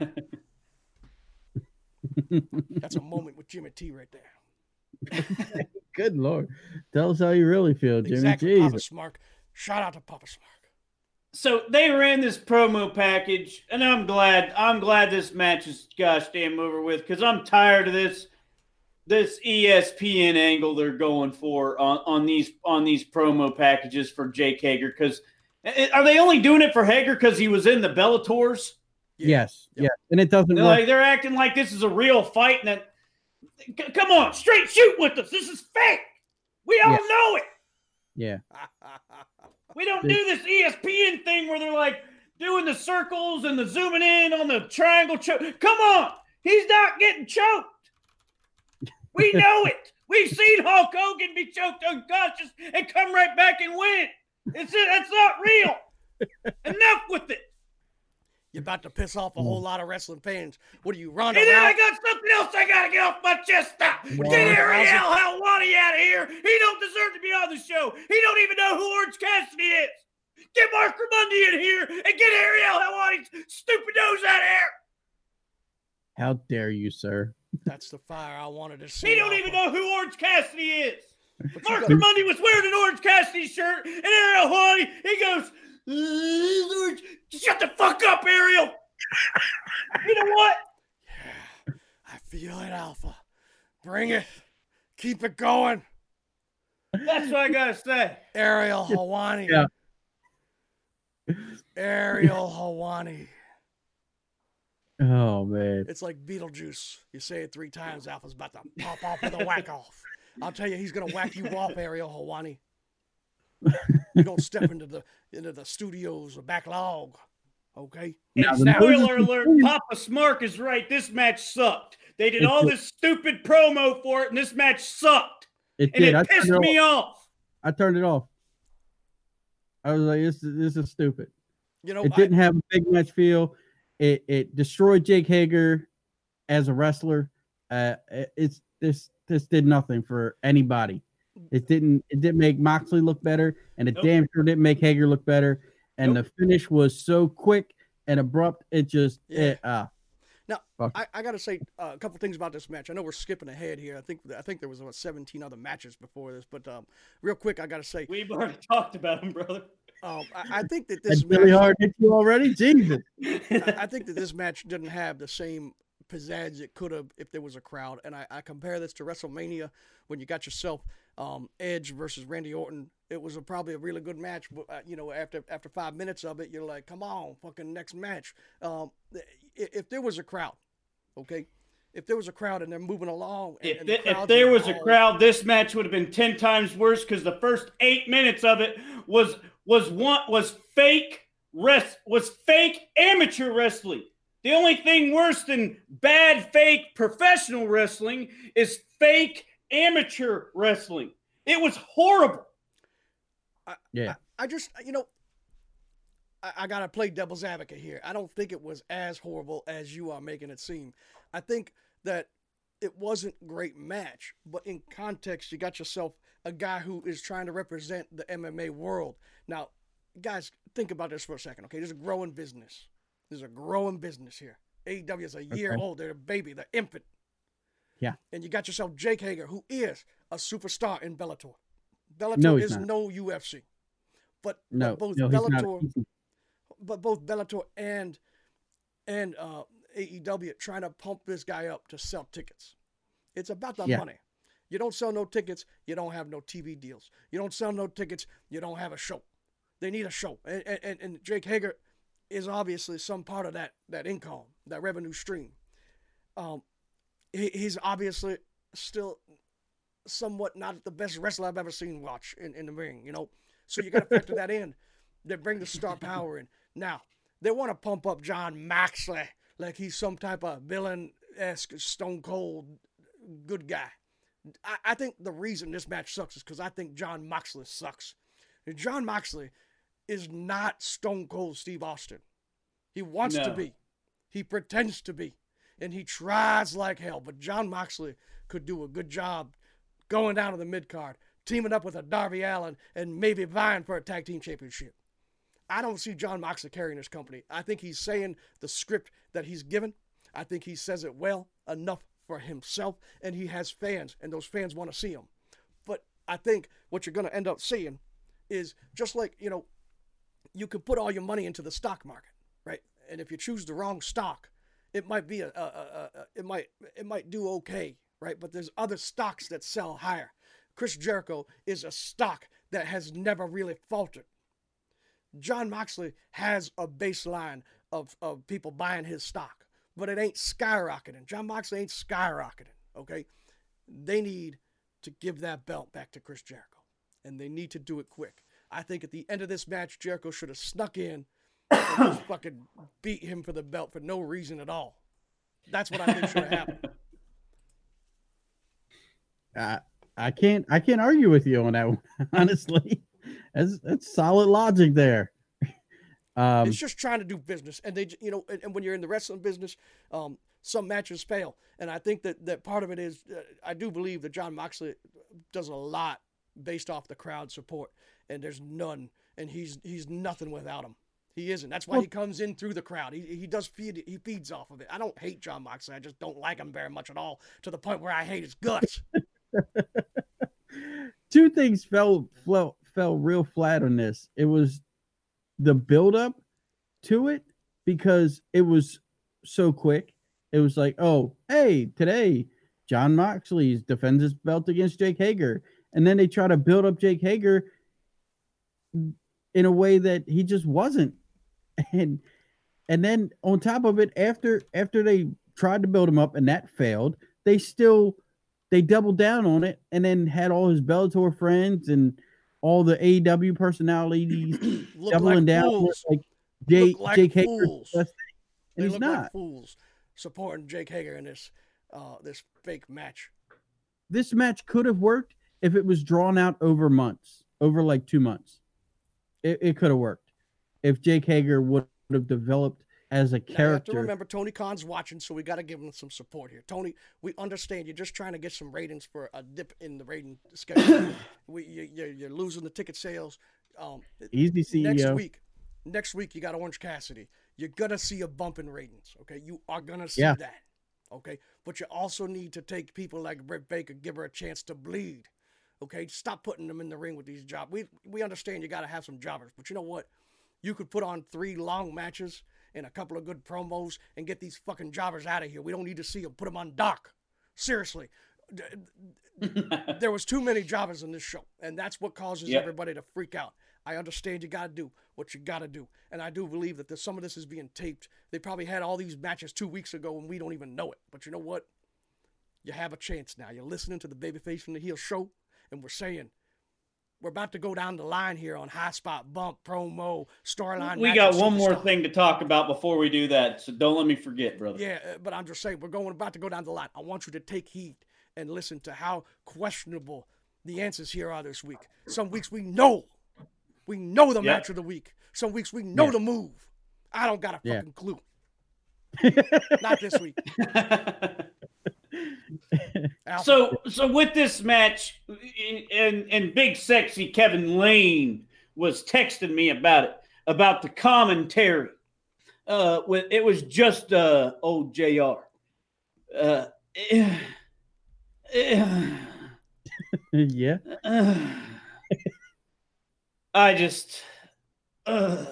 That's a moment with Jimmy T right there. Good Lord. Tell us how you really feel, Jimmy. Exactly, Papa Jesus. Smark. Shout out to Papa Smark. So they ran this promo package, and I'm glad. I'm glad this match is gosh damn over with because I'm tired of this this E S P N angle they're going for on, on these on these promo packages for Jake Hager. Because are they only doing it for Hager because he was in the Bellators? Yeah. Yes. Yep. Yeah. And it doesn't They're work. like they're acting like this is a real fight, and that c- come on, straight shoot with us. This is fake. We all Yeah. know it. Yeah. We don't do this E S P N thing where they're like doing the circles and the zooming in on the triangle choke. Come on. He's not getting choked. We know it. We've seen Hulk Hogan be choked unconscious and come right back and win. It's it. That's not real. Enough with it. You're about to piss off a whole lot of wrestling fans. What are you running And then I around? got something else I got to get off my chest now. Wow. Get Ariel Helwani out of here. He don't deserve to be on the show. He don't even know who Orange Cassidy is. Get Mark Ramundi in here and get Ariel Helwani's stupid nose out of here. How dare you, sir? That's the fire I wanted to see. He don't even know who Orange Cassidy is. But you Mark got- Ramundi was wearing an Orange Cassidy shirt, and Ariel Helwani, he goes, "Uh, Orange, shut the fuck up, Ariel." You know what? Yeah, I feel it, Alpha. Bring it. Keep it going. That's what I gotta say. Ariel Helwani. Yeah. Ariel Helwani. Oh, man. It's like Beetlejuice. You say it three times, Alpha's about to pop off with a whack off. I'll tell you, he's gonna whack you off, Ariel Helwani. You don't step into the into the studios or backlog. Okay? Now, And the spoiler Moses- alert, Papa Smark is right. This match sucked. They did It all did. this stupid promo for it, and this match sucked. It And did. it I pissed turned it me off. off. I turned it off. I was like, this, this is stupid. You know, It I- didn't have a big match feel. It it destroyed Jake Hager as a wrestler. Uh, it- it's this this did nothing for anybody. It didn't it didn't make Moxley look better, and it Nope. damn sure didn't make Hager look better. And Nope. the finish was so quick and abrupt. It just Yeah. it, uh, Now, Fuck. I, I got to say uh, a couple things about this match. I know we're skipping ahead here. I think I think there was about seventeen other matches before this, but um, real quick, I got to say, We've already talked about him, brother. um, I, I think that this it's really match, hard to hit you already. Jesus. I, I think that this match didn't have the same pizzazz it could have if there was a crowd. And I, I compare this to WrestleMania when you got yourself um, Edge versus Randy Orton. It was a, probably a really good match, but uh, you know, after after five minutes of it, you're like, come on, fucking next match. Um, if, if there was a crowd, okay, if there was a crowd and they're moving along, and, If, and the th- if crowd's there was a involved- crowd, this match would have been ten times worse because the first eight minutes of it was was one was fake rest was fake amateur wrestling. The only thing worse than bad fake professional wrestling is fake amateur wrestling. It was horrible. Yeah. I just, you know, I, I got to play devil's advocate here. I don't think it was as horrible as you are making it seem. I think that it wasn't a great match, but in context, you got yourself a guy who is trying to represent the M M A world. Now, guys, think about this for a second, okay? There's a growing business. There's a growing business here. A E W is a year Okay. old. They're a baby. They're infant. Yeah. And you got yourself Jake Hager, who is a superstar in Bellator. Bellator No, he's is not. no U F C. But, No, but both no, he's not. Bellator, He's- but both Bellator and and uh, A E W trying to pump this guy up to sell tickets. It's about the Yeah. money. You don't sell no tickets, you don't have no T V deals. You don't sell no tickets, you don't have a show. They need a show, and and, and Jake Hager is obviously some part of that that income, that revenue stream. Um, he, he's obviously still somewhat not the best wrestler I've ever seen watch in, in the ring, you know. So you got to factor that in. They bring the star power in. Now, they want to pump up John Moxley like he's some type of villain-esque, stone cold good guy. I, I think the reason this match sucks is because I think John Moxley sucks. And John Moxley is not Stone Cold Steve Austin. He wants to No. be. He pretends to be. And he tries like hell. But John Moxley could do a good job going down to the mid-card, teaming up with a Darby Allin, and maybe vying for a tag team championship. I don't see John Moxley carrying this company. I think he's saying the script that he's given. I think he says it well enough for himself, and he has fans, and those fans want to see him. But I think what you're going to end up seeing is just like, you know, you can put all your money into the stock market, right? And if you choose the wrong stock, it might be a, a, a, a it might it might do okay, right? But there's other stocks that sell higher. Chris Jericho is a stock that has never really faltered. John Moxley has a baseline of, of people buying his stock, but it ain't skyrocketing. John Moxley ain't skyrocketing, okay? They need to give that belt back to Chris Jericho, and they need to do it quick. I think at the end of this match, Jericho should have snuck in and just fucking beat him for the belt for no reason at all. That's what I think should have happened. I I can't I can't argue with you on that one, honestly. That's that's solid logic there. Um, It's just trying to do business, and they, you know, and, and when you're in the wrestling business, um, some matches fail, and I think that that part of it is, uh, I do believe that John Moxley does a lot based off the crowd support, and there's none, and he's he's nothing without him. He isn't. That's why he comes in through the crowd. He he does feed. He feeds off of it. I don't hate John Moxley. I just don't like him very much at all, to the point where I hate his guts. Two things fell fell fell real flat on this. It was the build up to it, because it was so quick. It was like, oh, hey, today John Moxley defends his belt against Jake Hager, and then they try to build up Jake Hager in a way that he just wasn't. And and then on top of it, after after they tried to build him up and that failed, they still they doubled down on it, and then had all his Bellator friends and all the A E W personalities Look doubling like down fools. like Jake Look like Jake Hager's fools. the best thing. They And he's look not. like fools supporting Jake Hager in this. uh, this fake match. This match could have worked if it was drawn out over months, over like two months. It, it could have worked if Jake Hager would have developed as a Now, you have character. to remember, Tony Khan's watching, so we got to give him some support here. Tony, we understand you're just trying to get some ratings for a dip in the rating schedule. we, you, you're, you're losing the ticket sales. Um, Easy C E O. Next week, next week you got Orange Cassidy. You're gonna see a bump in ratings. Okay, you are gonna see Yeah. that. Okay, but you also need to take people like Britt Baker, give her a chance to bleed. Okay, stop putting them in the ring with these jobs. We we understand you got to have some jobbers, but you know what? You could put on three long matches and a couple of good promos and get these fucking jobbers out of here. We don't need to see them. Put them on dock. Seriously. There was too many jobbers in this show, and that's what causes Yep. everybody to freak out. I understand you got to do what you got to do, and I do believe that there's, some of this is being taped. They probably had all these matches two weeks ago, and we don't even know it. But you know what? You have a chance now. You're listening to the Babyface from the Heel show, and we're saying we're about to go down the line here on high spot, bump, promo, storyline. We match, got and one more superstar. thing to talk about before we do that, so don't let me forget, brother. Yeah, uh, but I'm just saying, we're going about to go down the line. I want you to take heed and listen to how questionable the answers here are this week. Some weeks we know. We know the Yep. match of the week. Some weeks we know Yeah. the move. I don't got a Yeah. fucking clue. Not this week. Alpha. So, so with this match, and and big sexy Kevin Lane was texting me about it, about the commentary. Uh, with it was just uh old J R. Uh, eh, eh, Yeah. uh, I just, uh,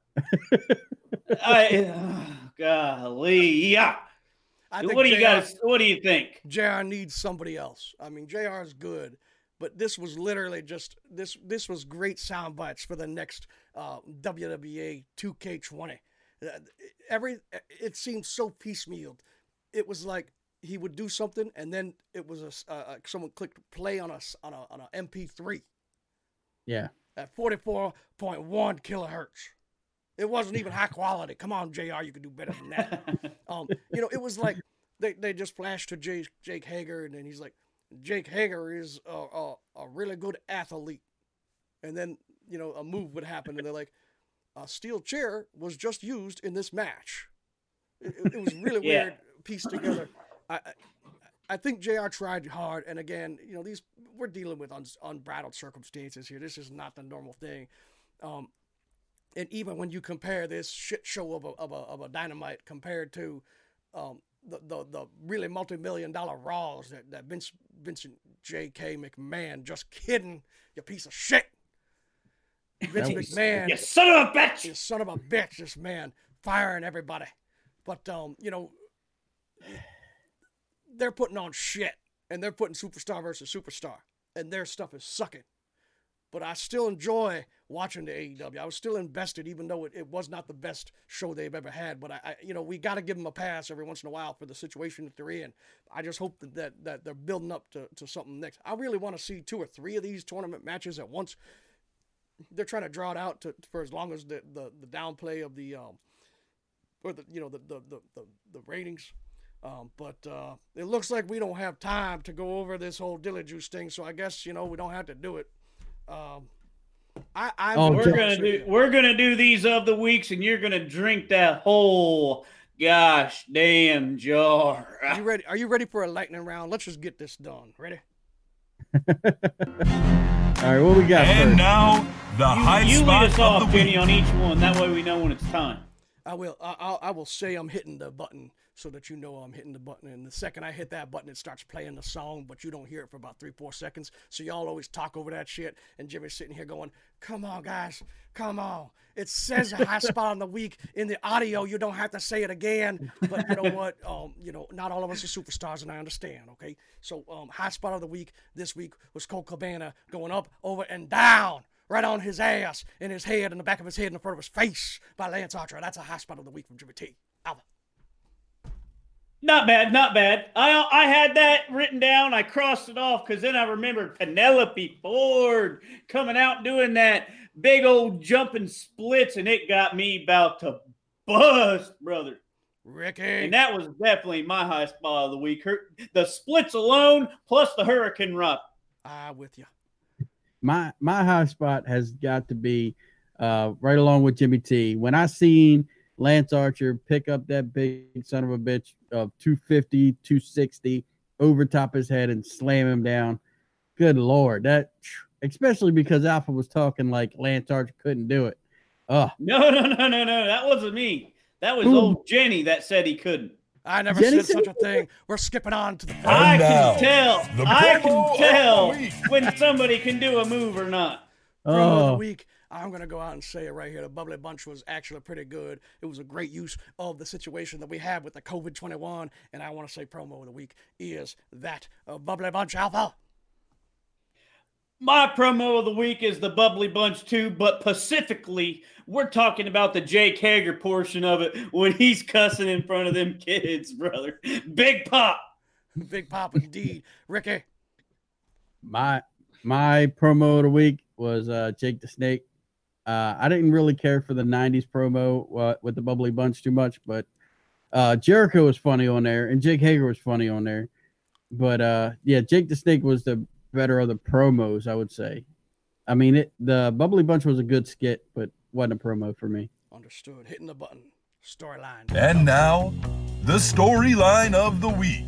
I, uh, golly, yeah. I What do you J R got? What do you think? J R needs somebody else. I mean, J R is good, but this was literally just this. This was great sound bites for the next uh, W W E two K twenty. Uh, Every it seemed so piecemeal. It was like he would do something, and then it was a uh, someone clicked play on a s- on a on a M P three Yeah. at forty-four point one kilohertz. It wasn't even high quality. Come on, J R, you could do better than that. um, you know, it was like they, they just flashed to Jake, Jake Hager, and then he's like, Jake Hager is a, a, a really good athlete. And then, you know, a move would happen, and they're like, a steel chair was just used in this match. It, it, it was really Yeah. weird, pieced together. I, I I think J R tried hard, and again, you know, these we're dealing with un, unbridled circumstances here. This is not the normal thing. Um, and even when you compare this shit show of a of a, of a Dynamite compared to um, the, the the really multi-million dollar Raws that, that Vince Vincent J K McMahon, just kidding, you piece of shit. Vince McMahon, You son of a bitch! you son of a bitch, this man firing everybody. But um, you know, they're putting on shit, and they're putting superstar versus superstar, and their stuff is sucking. But I still enjoy watching the A E W. I was still invested, even though it, it was not the best show they've ever had. But I, I you know, we got to give them a pass every once in a while for the situation that they're in. I just hope that that, that they're building up to, to something next. I really want to see two or three of these tournament matches at once. They're trying to draw it out to for as long as the the, the downplay of the um or the you know the the the, the, the ratings. Um, but uh, it looks like we don't have time to go over this whole Dilly Juice thing, so I guess you know we don't have to do it. Um, I, I Oh, We're Jeff- gonna do we're gonna do these of the weeks, and you're gonna drink that whole gosh damn jar. Are you ready? Are you ready for a lightning round? Let's just get this done. Ready? All right, what we got And first? now, the high You, you spot lead us of off, the Jenny, week. on each one. That way we know when it's time. I will. I, I'll, I will say I'm hitting the button so that you know I'm hitting the button. And the second I hit that button, it starts playing the song, but you don't hear it for about three, four seconds. So y'all always talk over that shit. And Jimmy's sitting here going, "Come on, guys, come on." It says a high spot on the week in the audio. You don't have to say it again. But you know what? Um, you know, not all of us are superstars, and I understand. Okay. So um, high spot of the week this week was Colt Cabana going up, over, and down. Right on his ass, in his head, in the back of his head, in the front of his face by Lance Archer. That's a high spot of the week from Jimmy T. Alva. Not bad, not bad. I I had that written down. I crossed it off because then I remembered Penelope Ford coming out doing that big old jumping splits, and it got me about to bust, brother. Ricky. And that was definitely my high spot of the week. Her, the splits alone, plus the Hurricane Run. I'm with you. My my high spot has got to be uh, right along with Jimmy T. When I seen Lance Archer pick up that big son of a bitch of two fifty, two sixty over top his head and slam him down. Good Lord. That, especially because Alpha was talking like Lance Archer couldn't do it. Oh. No, no, no, no, no. That wasn't me. That was Ooh. old Jenny that said he couldn't. I never Jenny said said- such a thing. We're skipping on to the I now, can tell. the I promo can of tell the week. when somebody can do a move or not. promo of the Oh. week. I'm going to go out and say it right here. The Bubbly Bunch was actually pretty good. It was a great use of the situation that we have with the COVID twenty-one. And I want to say promo of the week is that of Bubbly Bunch Alpha. My promo of the week is the Bubbly Bunch too, but specifically, we're talking about the Jake Hager portion of it when he's cussing in front of them kids, brother. Big Pop. Big Pop indeed. Ricky. My my promo of the week was uh, Jake the Snake. Uh, I didn't really care for the nineties promo uh, with the Bubbly Bunch too much, but uh, Jericho was funny on there and Jake Hager was funny on there. But uh, yeah, Jake the Snake was the better of the promos, I would say. I mean, it the Bubbly Bunch was a good skit, but wasn't a promo for me. Understood. Hitting the button. Storyline. And now, the storyline of the week.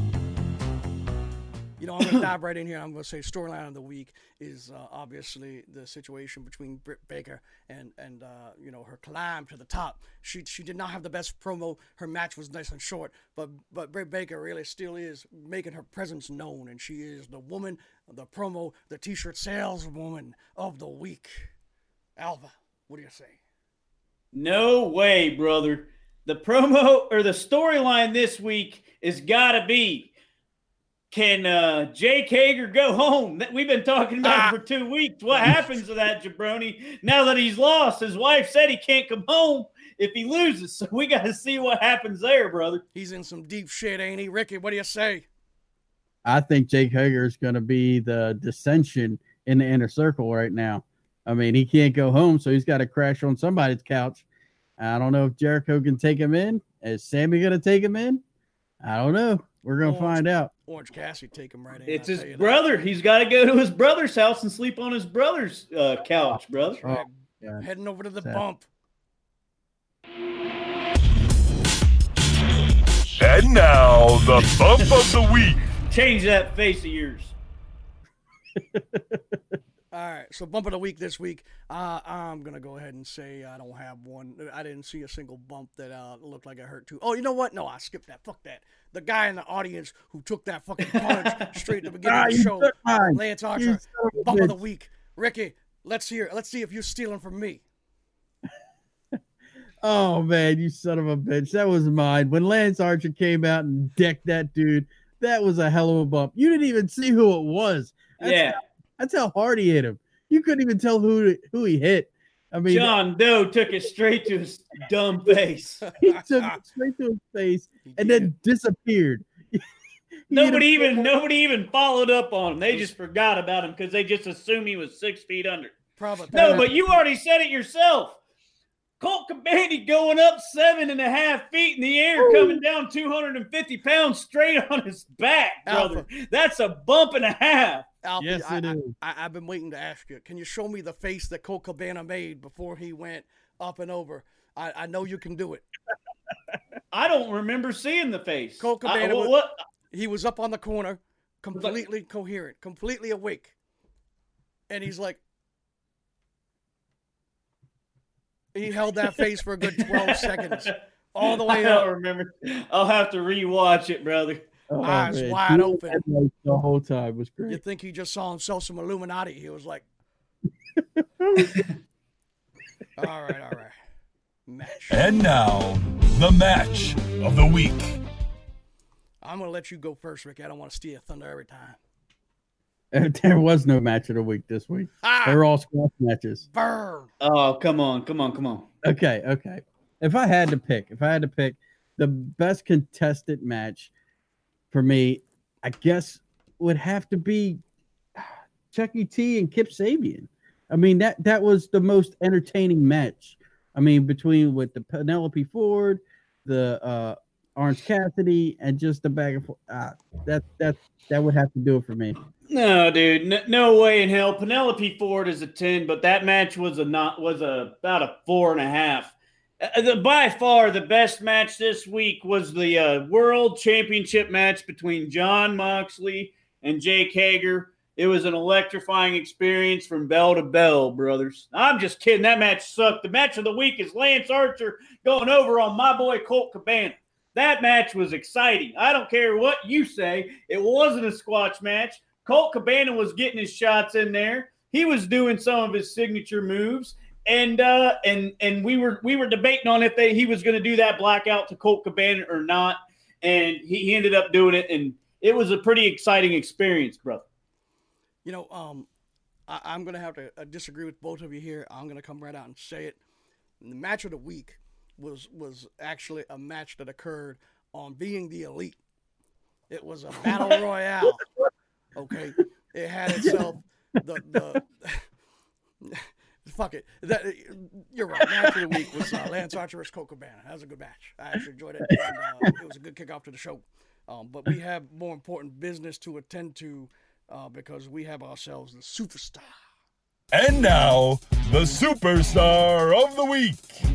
You know, I'm going to dive right in here. I'm going to say storyline of the week is uh, obviously the situation between Britt Baker and, and uh, you know, her climb to the top. She she did not have the best promo. Her match was nice and short, but but Britt Baker really still is making her presence known, and she is the woman, the promo, the T-shirt saleswoman of the week. Alva, what do you say? No way, brother. The promo or the storyline this week is got to be, can uh, Jake Hager go home? That we've been talking about Ah. it for two weeks. What happens to that jabroni now that he's lost? His wife said he can't come home if he loses, so we got to see what happens there, brother. He's in some deep shit, ain't he? Ricky, what do you say? I think Jake Hager is going to be the dissension in the inner circle right now. I mean, he can't go home, so he's got to crash on somebody's couch. I don't know if Jericho can take him in. Is Sammy going to take him in? I don't know. We're going to Orange. find out. Orange Cassidy take him right in. It's I'll his tell you that. brother. He's got to go to his brother's house and sleep on his brother's uh, couch, brother. That's right. Yeah. Heading over to the Sad. bump. And now, the bump of the week. Change that face of yours. All right, so bump of the week this week. Uh, I'm gonna go ahead and say I don't have one. I didn't see a single bump that uh, looked like it hurt too. Oh, you know what? No, I skipped that. Fuck that. The guy in the audience who took that fucking punch straight at the beginning Ah, of the you show, took mine. Lance You Archer. son of a Bump of the bitch. week, Ricky. Let's hear. Let's see if you're stealing from me. Oh, man, you son of a bitch. That was mine. When Lance Archer came out and decked that dude, that was a hell of a bump. You didn't even see who it was. That's Yeah. How, that's how hard he hit him. You couldn't even tell who who he hit. I mean, John Doe took it straight to his dumb face. he took it straight to his face He and did. then disappeared. He Nobody hit a- even nobody even followed up on him. They just forgot about him because they just assumed he was six feet under. Probably. No, but you already said it yourself. Colt Cabana going up seven and a half feet in the air, Woo. coming down two hundred fifty pounds straight on his back, brother. Alpha. That's a bump and a half. Alfie, Yes, I, it I, is. I, I've been waiting to ask you. Can you show me the face that Colt Cabana made before he went up and over? I, I know you can do it. I don't remember seeing the face. Colt I- Cabana what, was- what? He was up on the corner, completely coherent, completely awake. And he's like, he held that face for a good twelve seconds, all the I way don't up. remember. I'll have to rewatch it, brother. Oh, Eyes man. wide He open. had lights the whole time. It was You great. think he just saw himself some Illuminati. He was like, all right, all right. Match. And now, the match of the week. I'm going to let you go first, Rick. I don't want to steal your thunder every time. There was no match of the week this week. They Ah, were all squash matches. burn. Oh, come on, come on, come on. Okay, okay. If I had to pick, if I had to pick the best contested match for me, I guess would have to be Chucky T and Kip Sabian. I mean, that that was the most entertaining match. I mean, between with the Penelope Ford, the uh, Orange Cassidy, and just the back and forth. Uh, that that that would have to do it for me. No, dude, n- no way in hell. Penelope Ford is a ten, but that match was a not was a about a four and a half. Uh, the, by far, the best match this week was the uh, World Championship match between Jon Moxley and Jake Hager. It was an electrifying experience from bell to bell, brothers. I'm just kidding. That match sucked. The match of the week is Lance Archer going over on my boy Colt Cabana. That match was exciting. I don't care what you say. It wasn't a squash match. Colt Cabana was getting his shots in there. He was doing some of his signature moves. And uh, and and we were we were debating on if they he was going to do that blackout to Colt Cabana or not, and he, he ended up doing it, and it was a pretty exciting experience, brother. You know, um, I, I'm going to have to uh, disagree with both of you here. I'm going to come right out and say it. The match of the week was was actually a match that occurred on Being the Elite. It was a battle royale. Okay, it had itself the the. Fuck it. That, you're right. Match of the week was uh, Lance Archer versus Colt Cabana. That was a good match. I actually enjoyed it. And, uh, it was a good kickoff to the show. Um, but we have more important business to attend to uh, because we have ourselves the superstar. And now, the superstar of the week.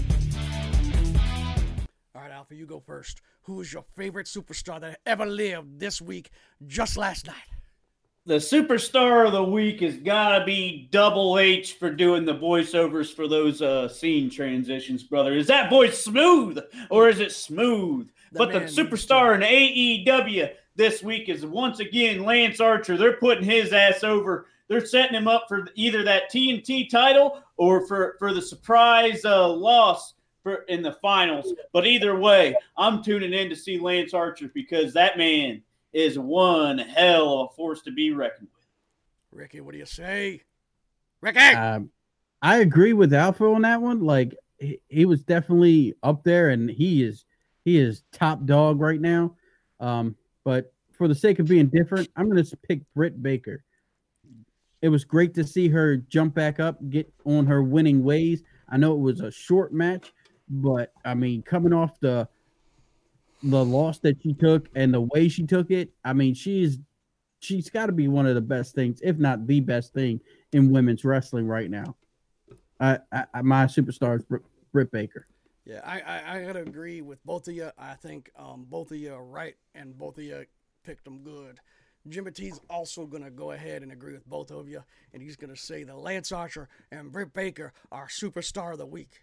All right, Alpha, you go first. Who is your favorite superstar that ever lived this week, just last night? The superstar of the week has got to be Double H for doing the voiceovers for those uh, scene transitions, brother. Is that voice smooth or is it smooth? The but the superstar in A E W this week is once again Lance Archer. They're putting his ass over. They're setting him up for either that T N T title or for, for the surprise uh, loss for, in the finals. But either way, I'm tuning in to see Lance Archer because that man is one hell of a force to be reckoned with. Ricky, what do you say? Ricky! Um, I agree with Alpha on that one. Like, he, he was definitely up there, and he is he is top dog right now. Um, but for the sake of being different, I'm going to pick Britt Baker. It was great to see her jump back up, get on her winning ways. I know it was a short match, but, I mean, coming off the – the loss that she took and the way she took it, I mean, she's she's got to be one of the best things, if not the best thing, in women's wrestling right now. I, I my superstar is Br- Britt Baker. Yeah, I, I, I gotta agree with both of you. I think um, both of you are right, and both of you picked them good. Jimmy T's also gonna go ahead and agree with both of you, and he's gonna say that Lance Archer and Britt Baker are superstar of the week.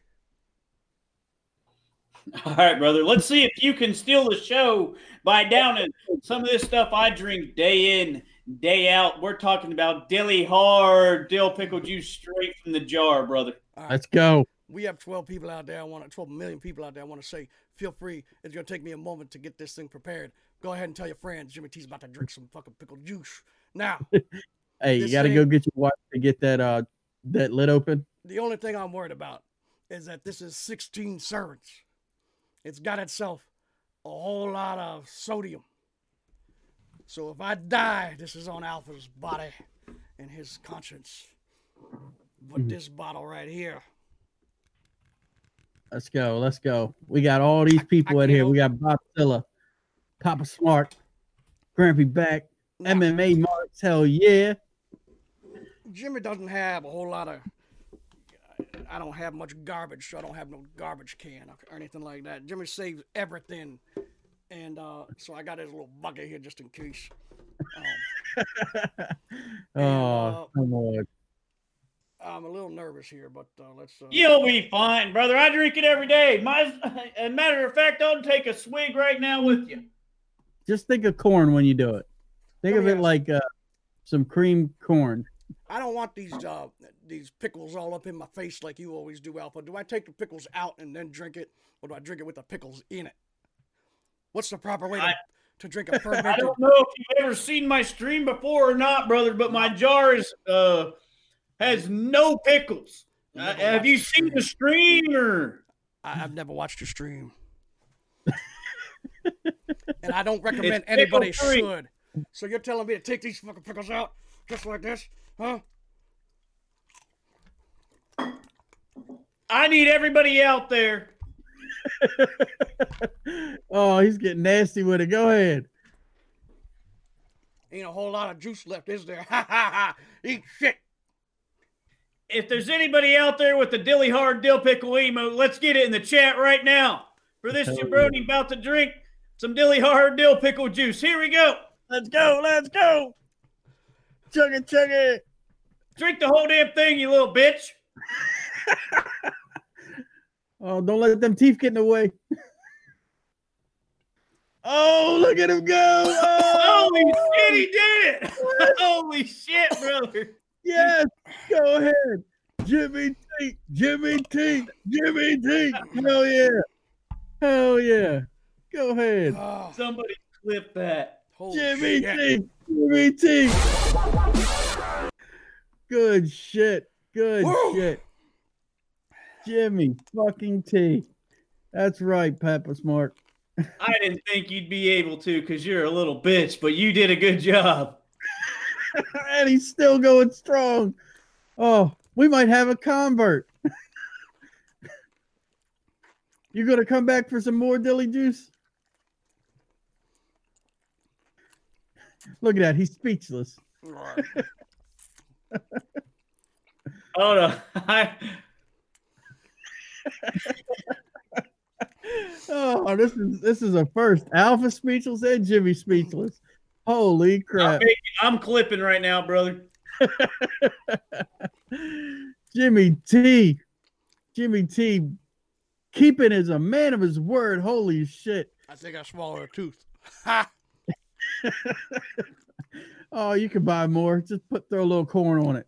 All right, brother. Let's see if you can steal the show by downing some of this stuff I drink day in, day out. We're talking about Dilly Hard dill pickle juice straight from the jar, brother. All right. Let's go. We have twelve people out there. I want to, twelve million people out there. I want to say, feel free. It's going to take me a moment to get this thing prepared. Go ahead and tell your friends Jimmy T's about to drink some fucking pickle juice. Now. Hey, you got to go get your wife to get that, uh, that lid open. The only thing I'm worried about is that this is sixteen servings. It's got itself a whole lot of sodium. So if I die, this is on Alpha's body and his conscience. But mm-hmm. this bottle right here. Let's go. Let's go. We got all these people I, I in here. We got Bob Silla, Papa Smart, Grampy Back, now, M M A Marks. Hell yeah. Jimmy doesn't have a whole lot of... I don't have much garbage, so I don't have no garbage can or anything like that. Jimmy saves everything, and uh, so I got his little bucket here just in case. Um, oh, and, uh, come on. I'm a little nervous here, but uh, let's... Uh, You'll be fine, brother. I drink it every day. My, as a matter of fact, I'll take a swig right now with you. Just think of corn when you do it. Think of it like uh, some cream corn. I don't want these uh, these pickles all up in my face like you always do, Alpha. Do I take the pickles out and then drink it, or do I drink it with the pickles in it? What's the proper way to, I, to drink a fermented... I don't know if you've ever seen my stream before or not, brother, but my jar is, uh, has no pickles. Uh, have you seen the stream? Or... I, I've never watched your stream. And I don't recommend it's anybody should. So you're telling me to take these fucking pickles out just like this? Huh? I need everybody out there Oh, he's getting nasty with it. Go ahead. Ain't a whole lot of juice left, is there? Ha ha ha! Eat shit. If there's anybody out there with the Dilly Hard Dill Pickle emote, let's get it in the chat right now. For this Hell jabroni about to drink some Dilly Hard Dill Pickle juice. Here we go. Let's go. Let's go. Chug it, chug it. Drink the whole damn thing, you little bitch. Oh, don't let them teeth get in the way. Oh, look at him go. Oh, Holy shit, he did it. Holy shit, brother. yes. Go ahead. Jimmy T. Jimmy T. Jimmy T. Hell yeah. Hell yeah. Go ahead. Oh, Somebody clip that. holy Jimmy shit. T. Jimmy T. Good shit. Good Woo. shit. Jimmy fucking T. That's right, Peppa Smart. I didn't think you'd be able to because you're a little bitch, but you did a good job. And he's still going strong. Oh, we might have a convert. You gonna come back for some more dilly juice? Look at that. He's speechless. Hold on. I, Oh, this is this is a first. Alpha speechless and Jimmy speechless. Holy I'm, crap. making- I'm clipping right now, brother. Jimmy T. Jimmy T. Keeping as a man of his word. Holy shit. I think I swallowed a tooth. Ha! Oh, you can buy more. Just put throw a little corn on it.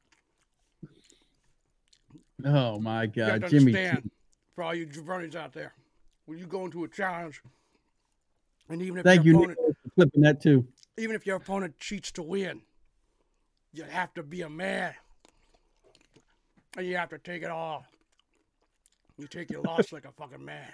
Oh my You god, got to Jimmy understand, T. for all you jabronis out there, when you go into a challenge, and even if Thank your you, opponent, Nicholas, for flipping that too. even if your opponent cheats to win, you have to be a man, and you have to take it all. You take your loss like a fucking man.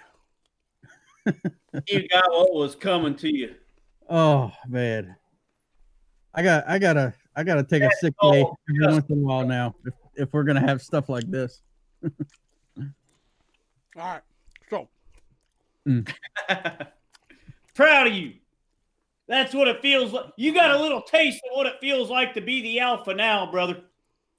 You got what was coming to you. Oh man, I got I gotta I gotta take a sick day Oh, every yes. once in a while now if, if we're gonna have stuff like this. All right, so Proud of you. That's what it feels like. You got a little taste of what it feels like to be the alpha now, brother. it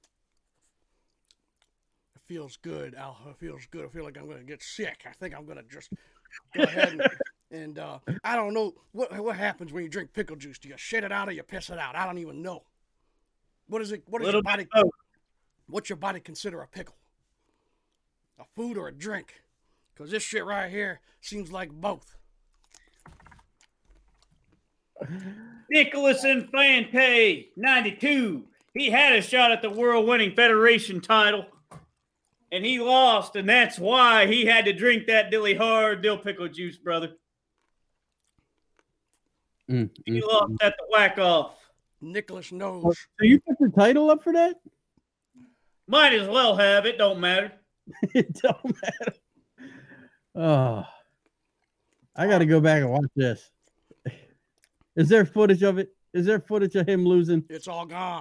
feels good, Al. It feels good. I feel like I'm gonna get sick. I think I'm gonna just go ahead and, and uh, I don't know what what happens when you drink pickle juice. Do you shit it out or you piss it out? I don't even know. What is it? What does Little your body? bit of both. What's your body consider a pickle? A food or a drink? Because this shit right here seems like both. Nicholas Infante, ninety-two. He had a shot at the world-winning Federation title, and he lost, and that's why he had to drink that Dilly Hard Dill Pickle juice, brother. Mm, He mm, lost mm. at the whack-off. Nicholas knows. So you put the title up for that? Might as well have. It don't matter. It don't matter. Oh, I got to go back and watch this. Is there footage of it? Is there footage of him losing? It's all gone.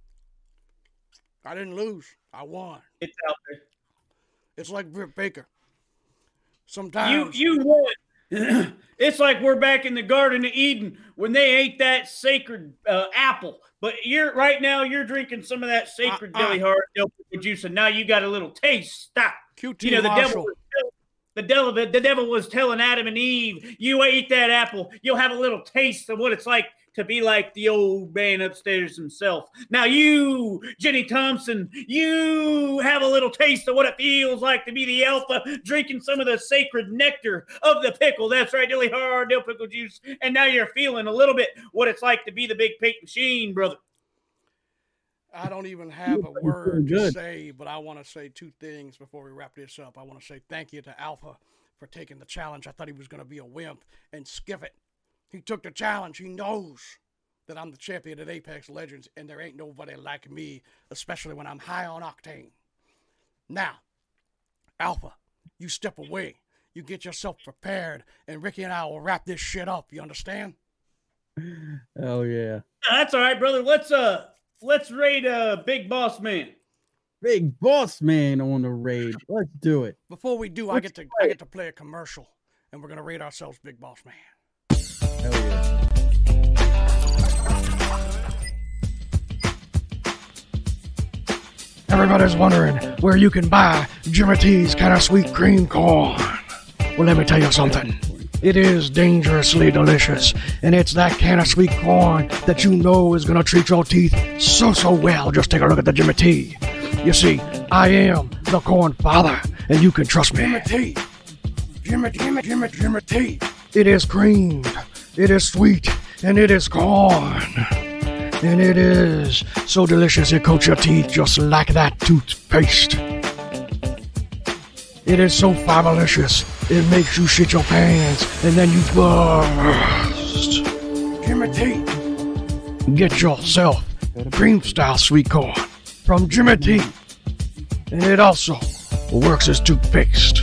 I didn't lose. I won. It's out there. It's like Britt Baker. You Sometimes you won. It's like we're back in the Garden of Eden when they ate that sacred uh, apple. But you're right now you're drinking some of that sacred Uh, uh. Dilly Hard Dill Pickle juice, and now you got a little taste. Stop. Q T You know the Marshall. devil. Was, the devil. The devil was telling Adam and Eve, "You ate that apple, you'll have a little taste of what it's like to be like the old man upstairs himself." Now you, Jenny Thompson, you have a little taste of what it feels like to be the alpha, drinking some of the sacred nectar of the pickle. That's right, Dilly Hard Dill Pickle juice. And now you're feeling a little bit what it's like to be the big pink machine, brother. I don't even have a You're word to good. say, but I want to say two things before we wrap this up. I want to say thank you to Alpha for taking the challenge. I thought he was going to be a wimp and skip it. He took the challenge. He knows that I'm the champion at Apex Legends, and there ain't nobody like me, especially when I'm high on octane. Now, Alpha, you step away. You get yourself prepared, and Ricky and I will wrap this shit up. You understand? Oh yeah. That's all right, brother. Let's uh let's raid uh Big Boss Man. Big Boss Man on the raid. Let's do it. Before we do, I Let's get to play I it. get to play a commercial, and we're gonna rate ourselves Big Boss Man. Hell yeah. Everybody's wondering where you can buy Jimmy T's kind of sweet cream corn. Well, let me tell you something. It is dangerously delicious, and it's that kind of sweet corn that you know is gonna treat your teeth so, so well. Just take a look at the Jimmy T. You see, I am the corn father, and you can trust me. Jimmy T. Jimmy, Jimmy, Jimmy, Jimmy T. It is creamed, it is sweet, and it is corn. And it is so delicious it coats your teeth just like that toothpaste. It is so fiberlicious, it makes you shit your pants, and then you burst. Jimmy T. Get yourself cream-style sweet corn from Jimmy T. And it also works as toothpaste.